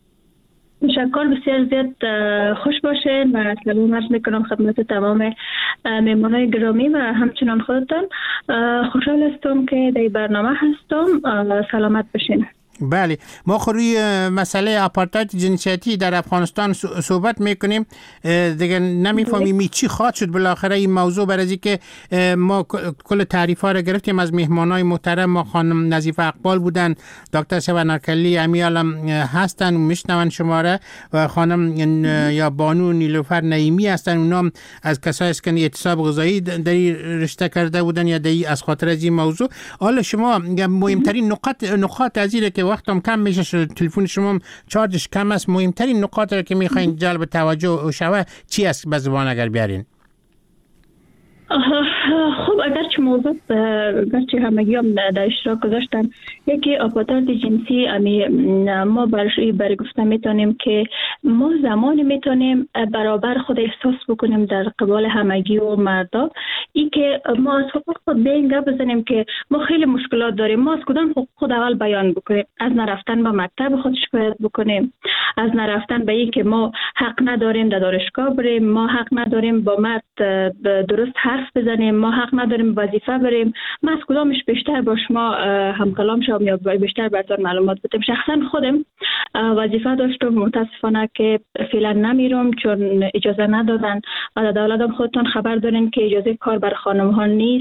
S11: تشکر، بسیار زیاد خوش باشین و سلام عرض میکنم خدمت تمام مهمانای گرامی و همچنان خودتان. خوشحال هستم که در برنامه هستم. سلامت باشین.
S7: بله، ما روی مسئله آپارتاید جنسیتی در افغانستان صحبت میکنیم دیگه. نمیفهمیم چی خواهد شد بالاخره این موضوع، برای اینکه ما کل تعریف ها رو گرفتیم از مهمانای محترم. ما خانم نظیفه اقبال بودن، دکتر شبنرکلی امیالم هستن و میشنون شماره، و خانم یا بانو نیلوفر نعیمی هستن، اونام از کسایی است که اعتصاب غذایی در رشته کرده بودن یا از خاطر از این موضوع. حالا شما مهمترین نقاط از این که وقتم کم میشه، تلفن شما چارجش کم است، مهمترین نقاط رو که میخواین جلب توجه شوه چی است به زبان اگر بیارین؟
S11: خب اگرچه موضوع گرچه همگی هم در اشتراک گذاشتن، یکی آپارتاید جنسی ما برای گفته میتونیم که ما زمانی میتونیم برابر خود احساس بکنیم در قبال همگی و مردا، ای که ما از حقوق خود به این گپ بزنیم که ما خیلی مشکلات داریم. ما از کدام حقوق خود اول بیان بکنیم؟ از نرفتن به مکتب خود شکایت بکنیم، از نرفتن به این که ما حق نداریم در دانشگاه بریم، ما حق نداریم با مرد درست حرف بزنیم، ما حق نداریم وظیفه بریم. ما از کدامش بیشتر با شما هم کلام شوم یا بیشتر براتون معلومات بدم؟ شخصا خودم وظیفه داشتم، متاسفانه که فعلا نمیرم چون اجازه ندادن و در دولتم خودتون خبر دارین که اجازه کار بر خانم ها نیست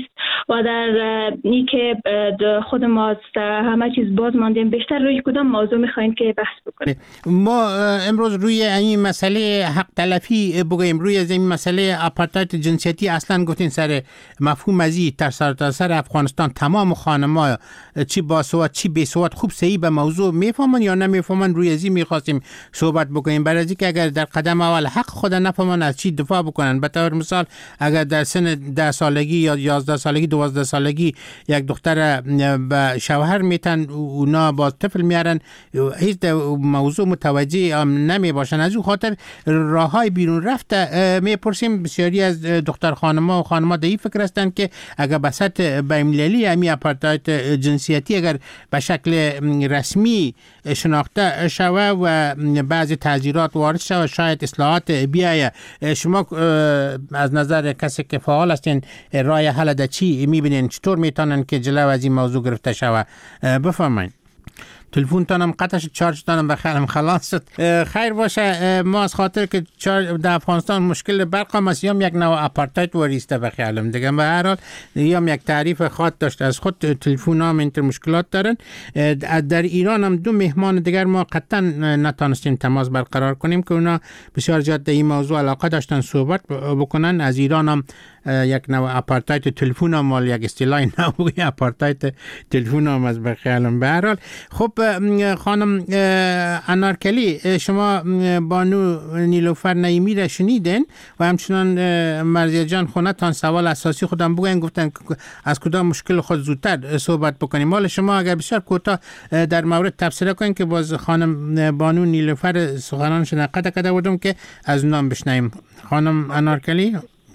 S11: و در این که خود ما همه چیز باز ماندیم، بیشتر روی کدام موضوع میخواین که بحث بکنیم؟
S7: ما امروز روی این مسئله حق تلفی بگویم، روی این مسئله آپارتاید جنسیتی اصلا گفتین سر مفهوم ازی تا سر افغانستان تمام خانم‌ها چی باسواد چی بیسواد خوب صحیح به موضوع میفهمن یا نمیفهمن، روی ازی میخواستیم صحبت بکنیم. برای اینکه اگر در قدم اول حق خود نفهمن از چی دفاع بکنن. به طور مثال اگر در سن 10 سالگی یا 11 سالگی 12 سالگی یک دختر به شوهر میتن اونا با طفل میارن، هیچ موضوع متوجه نمی باشن. از اون خاطر راههای بیرون رفته میپرسیم. بسیاری از دختر خانم‌ها و خانم‌ها در این فکر هستند که اگر به سطح بین‌المللی امی آپارتاید جنسیتی اگر به شکل رسمی شناخته شوه و بعضی تعزیرات وارد شوه شاید اصلاحات بیایه. شما از نظر کسی که فعال هستین راه حل در چی میبینین؟ چطور میتونن که جلو از این موضوع گرفته شوه؟ بفرمایید. تلفن تانم قطعش چارج تانم بخیرم خلاص شد. خیر باشه. ما از خاطر که در افغانستان مشکل برق هم است، یک نوع آپارتاید وریسته بخیالم دیگه. به هر حال یک تعریف خاص داشت از خود. تلفن هم اینتر مشکلات دارن. در ایران هم 2 مهمان دیگر ما قطعا نتانستیم تماس برقرار کنیم که اونا بسیار زیاد در این موضوع علاقه داشتن صحبت بکنن. از ایران هم یک نوع آپارتاید تلفن هم مال یک اصطلاح نوعی آپارتاید تلفن هم از بخیالم. به هر حال خب خانم انارکلی، شما بانو نیلوفر نعیمی را شنیدین و همچنان مرزیه جان خونتان سوال اساسی خودم بگوین، گفتن از کدام مشکل خود زودتر صحبت بکنیم. مال شما اگر بسیار کوتاه در مورد تفسیر کنین که باز خانم بانو نیلوفر سخنانش نقد کرده بودم که از نام بشنویم. خانم انارکلی.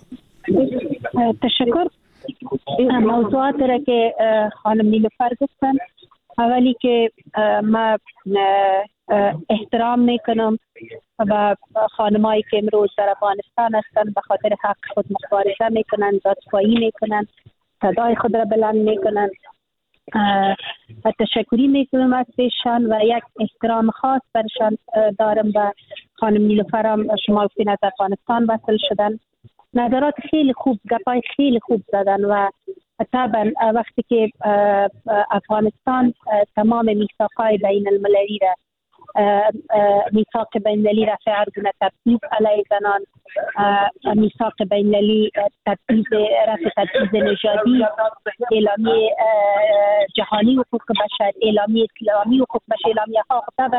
S10: تشکر. موضوعات را که خانم نیلوفر گفتن، اولی که ما احترام میکنم و خانمایی که امروز در افغانستان هستن به خاطر حق خود مبارزه میکنن، دادخواهی میکنن، صدای خود را بلند میکنن. تشکری میکنم از ایشان و یک احترام خاص برشان دارم. و خانم نیلوفر هم شما گفتین از افغانستان وصل شدن، نظرات خیلی خوب، گپای خیلی خوب زدن و طبعا وقتی که افغانستان تمام میثاقهای بین المللی را میثاق بین المللی را فعرگونه تبعیض علیه زنان، میثاق بین المللی رفع تبعیض نژادی، اعلامیه جهانی حقوق بشر، اعلامیه اسلامی حقوق بشر، اعلامیه ها طبعا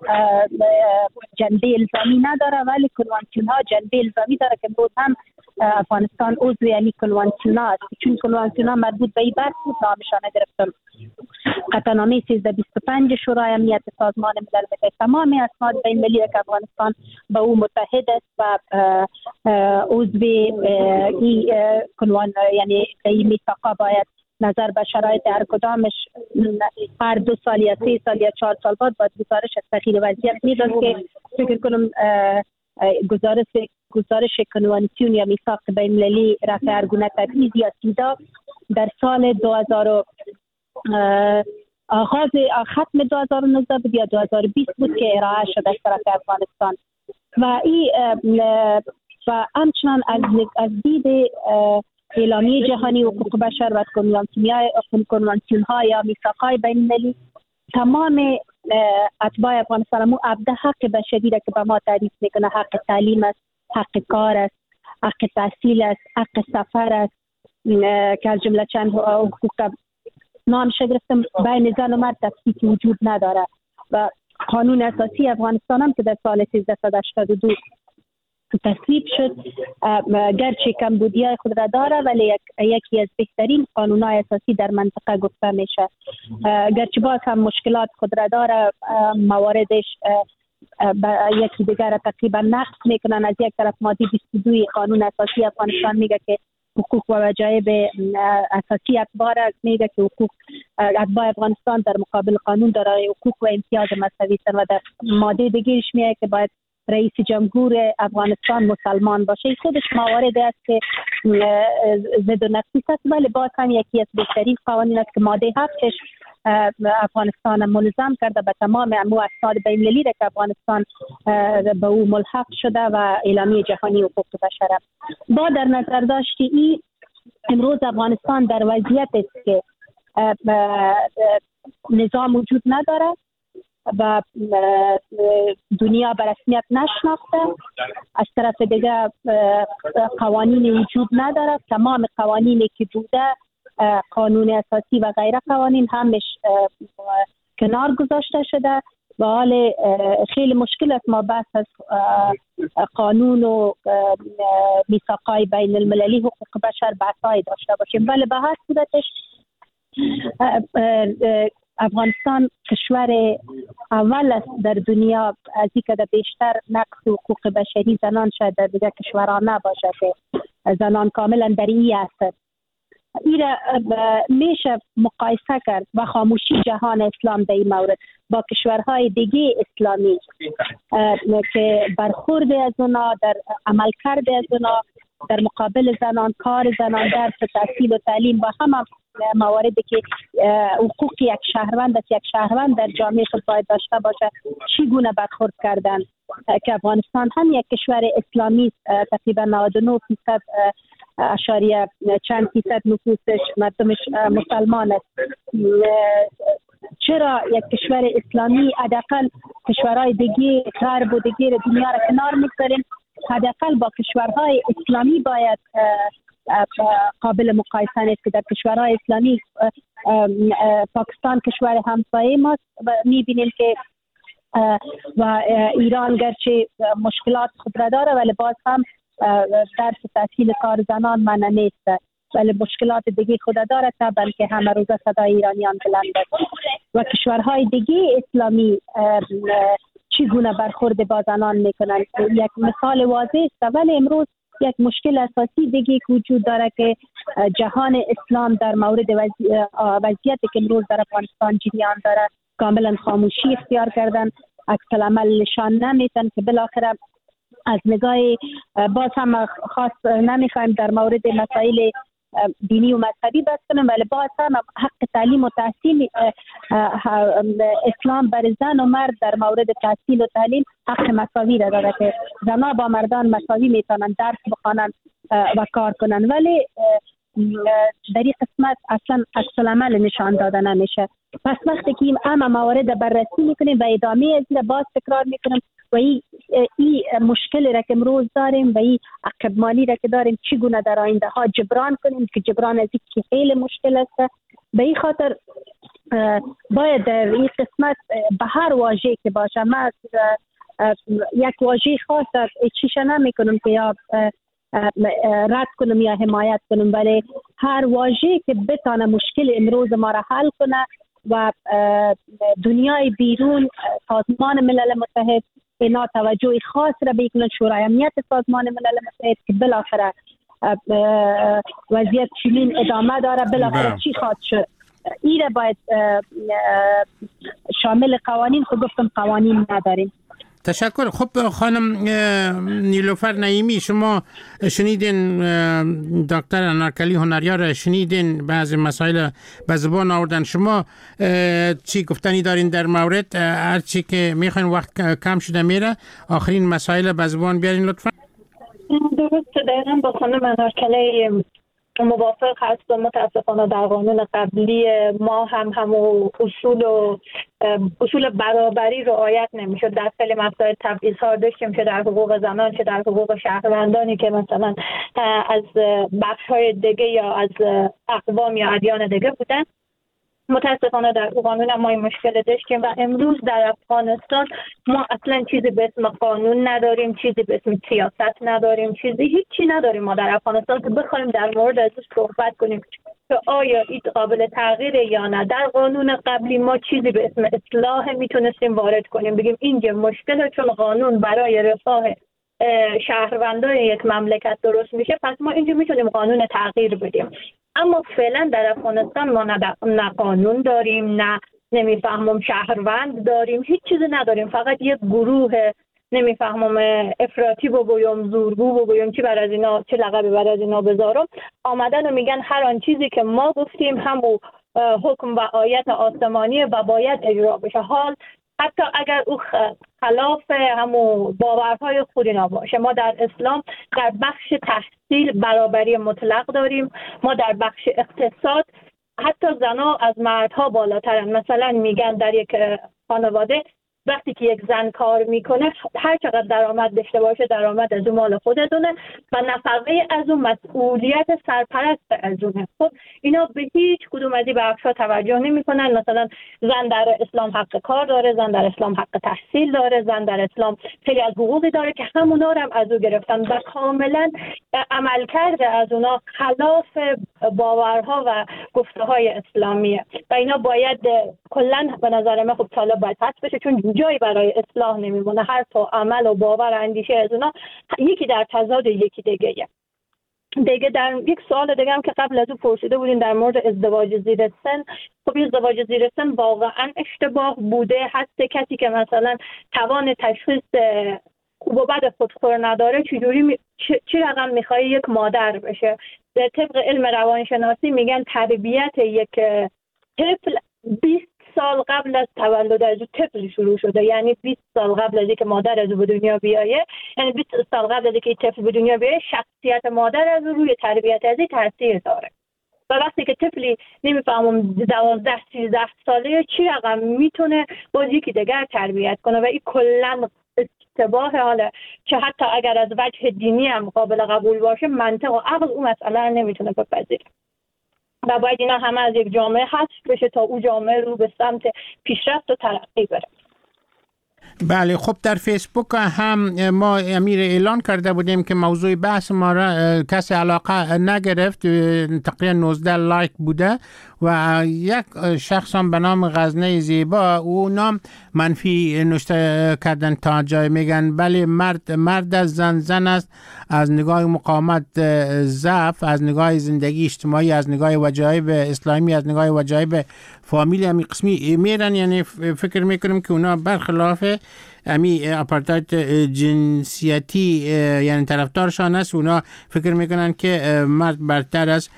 S10: جنبه الزامی نداره ولی کنوانسیون ها جنبه الزامی داره که بود هم افغانستان عضو یعنی کنوانسیون ها است، چون کنوانسیون ها مربوط به این بحث بود نامشان گرفتن. قطعنامه 1325 شورای امنیت سازمان ملل متحد تمام اسناد بین المللی که افغانستان به او متحد است و عضو این کنوان یعنی این میثاقا باید نظر به شرایط هر کدامش هر 2 سال یا 3 سال یا 4 سال بعد باید گزارش از تغییر وضعیت میداد که فکر کنم گزارش کنوانسیون یا میثاق بین المللی رفع هر گونه تبعیض یا سیدا در سال 2000 آغاز ختم 2019 بود یا 2020 بود که ارائه شد از طرف افغانستان و این و همچنان از دید اعلامیه جهانی حقوق بشر و کنوانسیون ها یا میثاق‌های بین المللی تمام اتباع افغانستان مو ابدا حق بشری را که به ما تعریف میکنه، حق تعلیم است، حق کار است، حق تحصیل است، حق سفر است که از جمله چند حقوق نامش گرفتم بین زن و مرد تفکیک وجود نداره و قانون اساسی افغانستان هم که در سال 1382 تصویب شد گرچه کمبودیای خود را داره ولی یکی از بهترین قانون‌های اساسی در منطقه گفته میشه. گرچه باز هم مشکلات خود را داره، مواردش یکی دیگر را تقریبا نقض میکنن. از یک طرف ماده 22 قانون اساسی افغانستان میگه که حقوق و وجایب اساسی اتباع میگه که حقوق اتباع افغانستان در مقابل قانون دارای حقوق و امتیاز مساوی هستند و در ماده دیگرش میگه که باید رئیس جمهور افغانستان مسلمان باشه. خودش مواردی است که ضد و نقیض است ولی باز هم یکی از بهترین قوانین است که ماده 7 افغانستان ملزم کرده به تمام اسناد بین المللی که افغانستان به او ملحق شده و اعلامیه جهانی حقوق بشر با در نظر داشتی این امروز افغانستان در وضعیت است که نظام وجود نداره و دنیا به رسمیت نشناخته. از طرف دیگه قوانین وجود نداره. تمام قوانینی که بوده، قانون اساسی و غیره قوانین همش کنار گذاشته شده و حال خیلی مشکل است ما بحث از قانون و میثاق‌های بین المللی حقوق بشر بحث‌های داشته باشیم. ولی به هر صورتش افغانستان کشور اول است در دنیا از این که بیشتر نقض حقوق بشری زنان شاید در دیگر کشورها نباشه که زنان کاملا در این است. این میشه مقایسه کرد و خاموشی جهان اسلام در این مورد با کشورهای دیگه اسلامی که برخورد از اونا در عمل کرده از اونا در مقابل زنان، کار زنان، درس، تحصیل و تعلیم و همه مواردی که حقوق یک شهروند در جامعه خود باید داشته باشه چگونه برخورد کردن که افغانستان هم یک کشور اسلامی تقریبا 99% اشاریه چند فیصد نفوسش مردمش مسلمان است. چرا یک کشور اسلامی حداقل کشورهای دیگه غرب و دیگه دنیا را کنار میگذاریم، حداقل با کشورهای اسلامی باید قابل مقایسه نیست که در کشورهای اسلامی پاکستان کشور همسایه ماست و میبینیم که و ایران گرچه مشکلات خود را داره ولی باز هم درس تحصیل کار زنان منع نیست ولی مشکلات دیگه خود داره تا بلکه همه روزه صدای ایرانیان بلند است و کشورهای دیگه اسلامی چگونه برخورد با زنان میکنن. یک مثال واضح است ولی امروز یک مشکل اساسی دیگه وجود داره که جهان اسلام در مورد وضعیتی که امروز در افغانستان جریان داره کاملا خاموشی اختیار کردن، عکس العمل نشان نمیدن که بالاخره از نگاه باز هم خاص نمیخوایم در مورد مسائل دینی و مذهبی بحث کنیم ولی باز هم حق تعلیم و تحصیل اسلام بر زن و مرد در مورد تحصیل و تعلیم حق مساوی را داره که زنها با مردان مساوی میتونن درس بخوانن و کار کنن ولی در این قسمت اصلا عکس العمل نشان داده نمیشه. پس وقتی که این همه موارد بررسی میکنیم و ادامه از این باز تکرار میکنیم و این مشکلی را که امروز داریم و این عقب مالی را که داریم چگونه در آینده ها جبران کنیم که جبران از این خیلی مشکل است. به این خاطر باید در این قسمت به هر واژه‌ای که باشه ما یک واژه خاص چیش نمیکنم که یا رد کنم یا حمایت کنم ولی هر واژه‌ای که بتونه مشکل امروز ما را حل کنه و دنیای بیرون سازمان ملل متحد اینا توجه خاص را بکنن، شورای امنیت سازمان ملل متحد که بالاخره وضعیت چنین ادامه داره بالاخره چی خواهد شد این را باید شامل قوانین خود گفتم قوانین نداریم.
S7: تشکر. خب خانم نیلوفر نعیمی شما شنیدین دکتر انارکلی هنریار شنیدین بعضی مسائل به زبان آوردن، شما چی گفتنی دارین در مورد هر چی که میخواین وقت کم شده میره آخرین مسائل به زبان بیارین لطفا.
S9: درست دقیقا با خانم انارکلی موافق هست. متاسفانه در قانون قبلی ما همون اصول برابری رعایت نمیشد. در خیلی مسائل تبعیض‌ها داشتیم چه در حقوق زنان چه در حقوق شهروندانی که مثلا از بخش‌های دیگه یا از اقوام یا ادیان دیگه بودن. متاسفانه در قانون ما این مشکل داشتیم و امروز در افغانستان ما اصلا چیزی به اسم قانون نداریم، چیزی به اسم سیاست نداریم، هیچی نداریم ما در افغانستان که بخوایم در مورد ازش صحبت کنیم که آیا این قابل تغییره یا نه. در قانون قبلی ما چیزی به اسم اصلاح میتونستیم وارد کنیم بگیم اینجا مشکله چون قانون برای رفاه شهروندان یک مملکت درست میشه پس ما اینجا میتونیم قانون تغییر بدیم. اما فعلا در افغانستان ما نه قانون داریم نه نمیفهمم شهروند داریم، هیچ چیزی نداریم، فقط یک گروه نمیفهمم افراطی بگویم زورگو بگویم چی بر از اینا چه لقبی بر از اینا بذارم آمدن و میگن هر آن چیزی که ما گفتیم همون حکم و آیت آسمانیه و باید اجرا بشه. حال حتی اگر او خلاف همون باورهای خود اینا باشه. ما در اسلام در بخش تحصیل برابری مطلق داریم، ما در بخش اقتصاد حتی زنها از مردها بالاترن. مثلا میگن در یک خانواده وقتی که یک زن کار میکنه هر چقدر درآمد داشته باشه درآمد از اون مال خودتونه و نفقه از اون مسئولیت سرپرست از اونه. خب اینا به هیچ کدوم از این بخشا توجه نمیکنن. مثلا زن در اسلام حق کار داره، زن در اسلام حق تحصیل داره، زن در اسلام خیلی از حقوقی داره که همونا رو هم از او گرفتن و کاملا عمل کرده از اونا خلاف باورها و گفته‌های اسلامیه و اینا باید کلا به نظر من خب طالب باید حذف بشه، چون جایی برای اصلاح نمیمونه. هر تا عمل و باور و اندیشه از اونا یکی در تضاد یکی دیگه. در یک سوال دیگه هم که قبل از اون پرسیده بودین در مورد ازدواج زیر سن. خب ازدواج زیر سن واقعا اشتباه بوده. هست کسی که مثلا توان تشخیص خوب و بد خودخور نداره چی رقم میخوای یک مادر بشه؟ طبق علم روانشناسی میگن تربیت یک طفل 20 سال قبل از تولد از او طفل شروع شده. یعنی 20 سال قبل از اینکه مادر از او به دنیا بیایه، یعنی 20 سال قبل از اینکه طفل به دنیا بیایه، شخصیت مادر از او روی تربیت از این تاثیر داره. و وقتی که طفلی نمیفهمم 12-13 ساله چی رقم میتونه باز یکی دیگر تربیت کنه و این کلا اشتباه. حالا که حتی اگر از وجه دینی هم قابل قبول باشه، منطق و عقل اون مسئله رو نمیتونه بپذیره و باید اینا همه از یک جامعه حذف بشه تا اون جامعه رو به سمت پیشرفت و ترقی بره.
S7: بله، خب در فیسبوک هم ما امیر اعلان کرده بودیم که موضوع بحث ما را کسی علاقه نگرفت، تقریبا 19 لایک بوده و یک شخص هم به نام غزنه زیبا او نام منفی نوشته کردن تا جای میگن بله مرد از زن است، از نگاه مقاومت ضعف، از نگاه زندگی اجتماعی، از نگاه وجایب اسلامی، از نگاه وجایب فامیلی همی قسمی میرن. یعنی فکر میکنم که اونا برخلاف امی آپارتاید جنسیتی یعنی طرفدارشان است. اونا فکر میکنن که مرد برتر از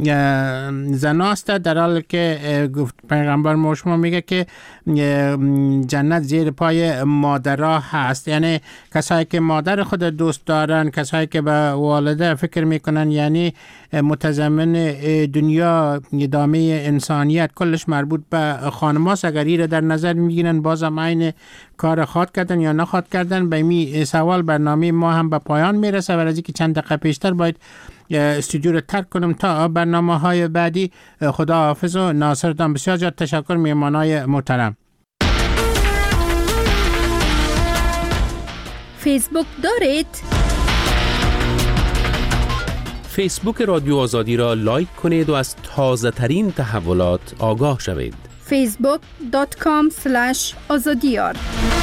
S7: زناست، در حالی که پیغمبر ما شما میگه که جنت زیر پای مادرها هست. یعنی کسایی که مادر خود دوست دارن، کسایی که به والده فکر میکنن، یعنی متضمن دنیا ادامه انسانیت کلش مربوط به خانماست. اگر این در نظر میگیرن بازم عین کار خواد کردن یا نخواد کردن. به این سوال برنامه ما هم به پایان میرسه و از اینکه چند دقیقه پیشتر باید استودیو رو ترک کنم تا برنامه های بعدی. خدا حافظ و ناصر دان. بسیار زیاد تشکر میهمانای محترم.
S12: فیسبوک دارید؟
S3: فیسبوک رادیو آزادی را لایک کنید و از تازه ترین تحولات آگاه شوید.
S12: facebook.com/azadiyar.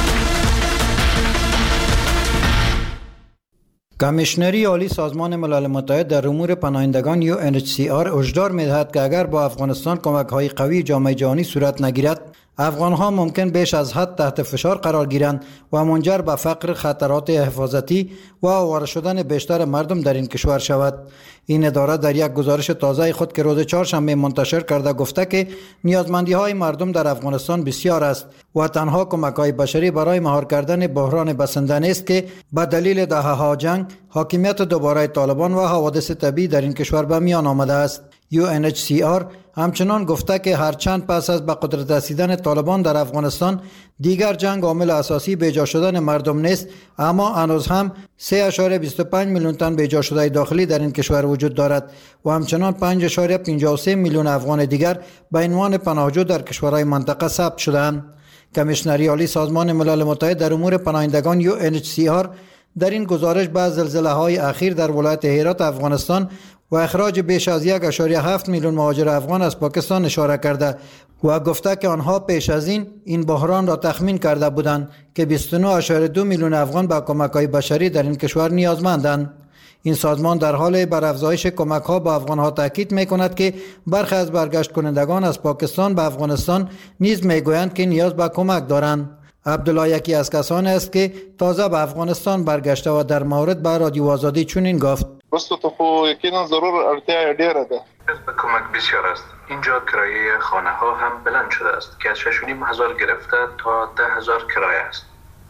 S13: کمیشنری عالی سازمان ملل متحد در امور پناهندگان UNHCR هشدار می‌دهد که اگر با افغانستان کمک‌های قوی جامعه جهانی صورت نگیرد، افغان‌ها ممکن بیش از حد تحت فشار قرار گیرند و منجر به فقر، خطرات حفاظتی و آواره شدن بیشتر مردم در این کشور شود. این اداره در یک گزارش تازه خود که روز چهارشنبه منتشر کرده گفته که نیازمندی‌های مردم در افغانستان بسیار است و تنها کمک‌های بشری برای مهار کردن بحران بسنده نیست که به دلیل دهه‌ها جنگ، حاکمیت دوباره طالبان و حوادث طبیعی در این کشور به میان آمده است. UNHCR همچنان گفته که هرچند پس از به قدرت رسیدن طالبان در افغانستان دیگر جنگ عامل اساسی بیجا شدن مردم نیست، اما هنوز هم 3.25 میلیون تن بیجا شده داخلی در این کشور وجود دارد و همچنان 5.53 میلیون افغان دیگر به عنوان پناهجو در کشورهای منطقه ثبت شده‌اند. کمیشنری عالی سازمان ملل متحد در امور پناهندگان UNHCR در این گزارش به زلزله‌های اخیر در ولایت هرات افغانستان و اخراج بیش از 1.7 میلیون مهاجر افغان از پاکستان اشاره کرده و گفته که آنها پیش از این بحران را تخمین کرده بودند که 29.2 میلیون افغان به کمک‌های بشری در این کشور نیازمندند. این سازمان در حال بر افزایش کمک‌ها به افغان‌ها تاکید می‌کند که برخی از برگشت کنندگان از پاکستان به افغانستان نیز می‌گویند که نیاز به کمک دارند. عبدالله یکی از کسانی است که تازه به افغانستان برگشته و در مورد به رادیو آزادی چنین گفت:
S14: واسه تو خو یقینا ضرور ارتیا ډیره ده.
S15: به کمک بسیار است. اینجا کرایه خانه ها هم بلند شده است که از 6,500 گرفته تا 10,000 کرایه است.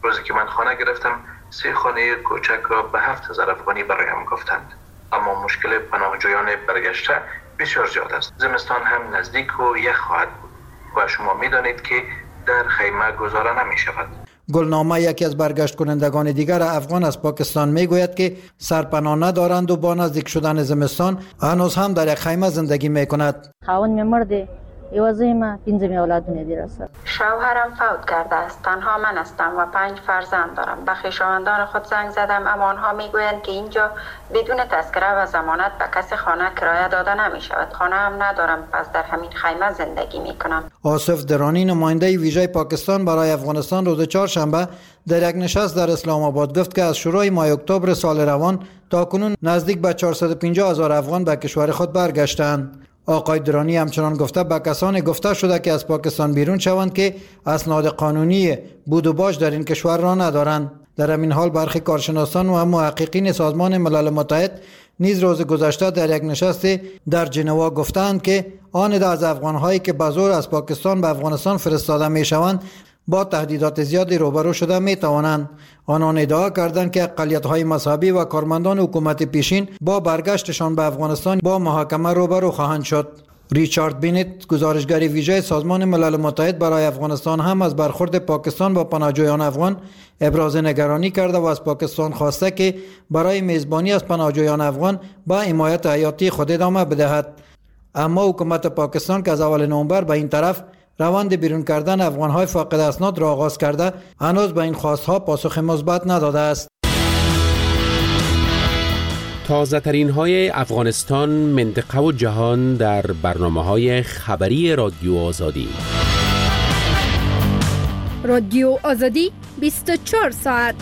S15: روزی که من خانه گرفتم 3 خانه کوچک را به 7000 افغانی برایم گفتند. اما مشکل پناهجویان برگشته بسیار زیاد است. زمستان هم نزدیک و یخ خواهد بود و شما می‌دانید که در خیمه گذاره نمی شود.
S13: گلنامه یکی از برگشت کنندگان دیگر افغان از پاکستان میگوید که سرپناه ندارند و با نزدیک شدن زمستان هنوز هم در یک خیمه زندگی میکند.
S16: خاوند مرده یوازه ما 5 اولادونه دیر است.
S17: شوهرم فوت کرده است. تنها من هستم و 5 فرزند دارم. به خویشاوندان خود زنگ زدم اما آنها میگویند که اینجا بدون تذکره و ضمانت به کسی خانه کرایه داده نمی شود. خانه هم ندارم، پس در همین خیمه زندگی می کنم.
S13: آصف درانی نماینده ویژه پاکستان برای افغانستان روز چهارشنبه در یک نشست در اسلام آباد گفت که از شروع ماه اکتبر سال روان تا کنون نزدیک به 450,000 افغان به کشور خود برگشتند. آقای درانی همچنان گفته به کسانی گفته شده که از پاکستان بیرون شوند که اسناد قانونی بود و باش در این کشور را ندارند. در همین حال برخی کارشناسان و محققین سازمان ملل متحد نیز روز گذشته در یک نشست در ژنوا گفتند که آن عده از افغان‌هایی که به زور از پاکستان به افغانستان فرستاده می‌شوند با تهدیدات زیادی روبرو شده می‌توانند. آنان ادعا کردند که اقلیت‌های مذهبی و کارمندان حکومت پیشین با برگشتشان به افغانستان با محاکمه روبرو خواهند شد. ریچارد بینت، گزارشگر ویژه سازمان ملل متحد برای افغانستان، هم از برخورد پاکستان با پناهجویان افغان ابراز نگرانی کرده و از پاکستان خواسته که برای میزبانی از پناهجویان افغان با حمایت حیاتی خود ادامه بدهد. اما حکومت پاکستان که از اول نوامبر به این طرف روند بیرون کردن افغان‌های فاقد اسناد را آغاز کرده، هنوز به این خواست‌ها پاسخ مثبت نداده است.
S3: تازه ترین های افغانستان، منطقه و جهان در برنامه‌های خبری رادیو آزادی.
S12: رادیو آزادی 24 ساعت.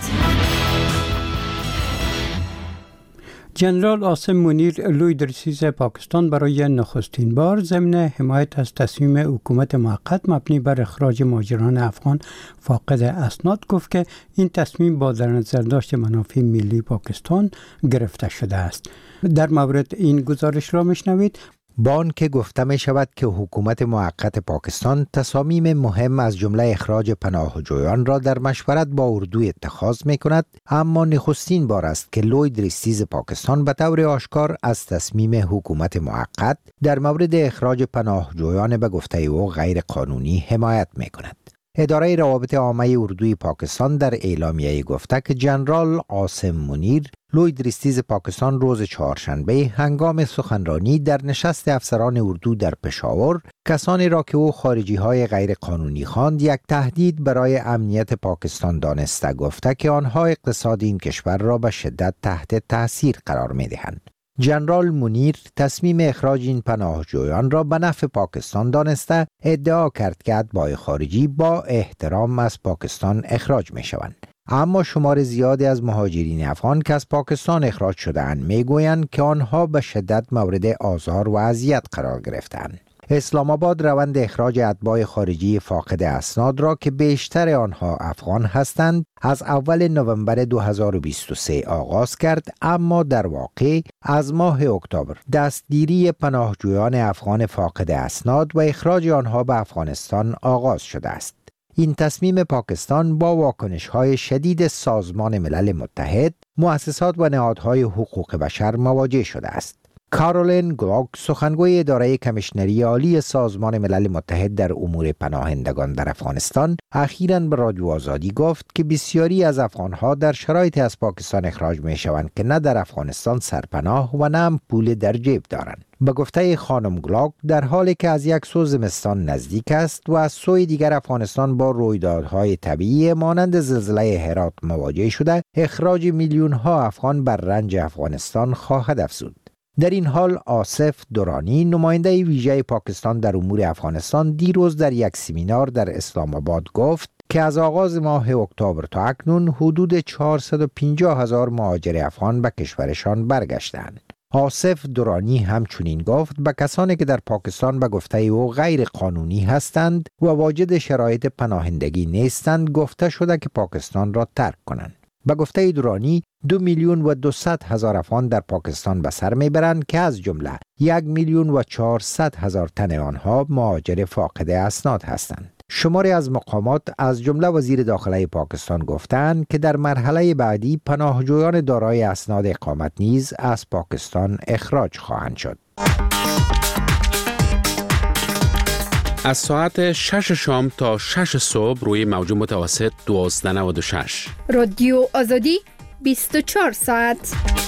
S18: جنرال عاصم منیر، لوی درسیز پاکستان، برای نخستین بار ضمن حمایت از تصمیم حکومت موقت مبنی بر اخراج مهاجران افغان فاقد اسناد گفت که این تصمیم با در نظر داشت منافع ملی پاکستان گرفته شده است. در مورد این گزارش را میشنوید.
S1: با آنکه گفته می شود که حکومت موقت پاکستان تصامیم مهم از جمله اخراج پناهجویان را در مشورت با اردو اتخاذ می کند، اما نخستین بار است که لوید ریستیز پاکستان به طور آشکار از تصمیم حکومت موقت در مورد اخراج پناهجویان به گفته او غیر قانونی حمایت می کند. اداره روابط عامه اردوی پاکستان در اعلامیه گفته که جنرال عاصم منیر، لوید ریستیز پاکستان، روز چهارشنبه هنگام سخنرانی در نشست افسران اردو در پشاور کسانی را که او خارجی های غیر قانونی خواند یک تهدید برای امنیت پاکستان دانسته گفته که آنها اقتصاد این کشور را به شدت تحت تاثیر قرار می دهند. جنرال منیر تصمیم اخراج این پناهجویان را به نفع پاکستان دانسته ادعا کرد که اتباع خارجی با احترام از پاکستان اخراج می شوند. اما شمار زیادی از مهاجرین افغان که از پاکستان اخراج شده‌اند میگویند که آنها به شدت مورد آزار و اذیت قرار گرفتند. اسلام آباد روند اخراج اتباع خارجی فاقد اسناد را که بیشتر آنها افغان هستند از اول نوامبر 2023 آغاز کرد، اما در واقع از ماه اکتبر دستگیری پناهجویان افغان فاقد اسناد و اخراج آنها به افغانستان آغاز شده است. این تصمیم پاکستان با واکنش‌های شدید سازمان ملل متحد، مؤسسات و نهادهای حقوق بشر مواجه شده است. کارولین گلاک، سخنگوی اداره کمیشنری عالی سازمان ملل متحد در امور پناهندگان در افغانستان، اخیراً به رادیو آزادی گفت که بسیاری از افغانها در شرایط از پاکستان اخراج می شوند که نه در افغانستان سرپناه و نه هم پول در جیب دارند. به گفته خانم گلاک، در حالی که از یک سو زمستان نزدیک است و از سوی دیگر افغانستان با رویدادهای طبیعی مانند زلزله هرات مواجه شده، اخراج میلیون ها افغان بر رنج افغانستان خواهد افزود. در این حال آصف درانی، نماینده ویژه پاکستان در امور افغانستان، دیروز در یک سمینار در اسلام آباد گفت که از آغاز ماه اکتبر تا اکنون حدود 450,000 مهاجر افغان به کشورشان برگشتند. آصف درانی همچنین گفت به کسانی که در پاکستان به گفته او غیر قانونی هستند و واجد شرایط پناهندگی نیستند گفته شده که پاکستان را ترک کنند. به گفته درانی 2,200,000 افغان در پاکستان به سر میبرند که از جمله 1,400,000 تن آنها مهاجر فاقد اسناد هستند. شماری از مقامات از جمله وزیر داخله پاکستان گفتند که در مرحله بعدی پناهجویان دارای اسناد اقامت نیز از پاکستان اخراج خواهند شد.
S3: از ساعت 6 شام تا 6 صبح روی موج متوسط 1296
S12: رادیو آزادی 24 ساعت.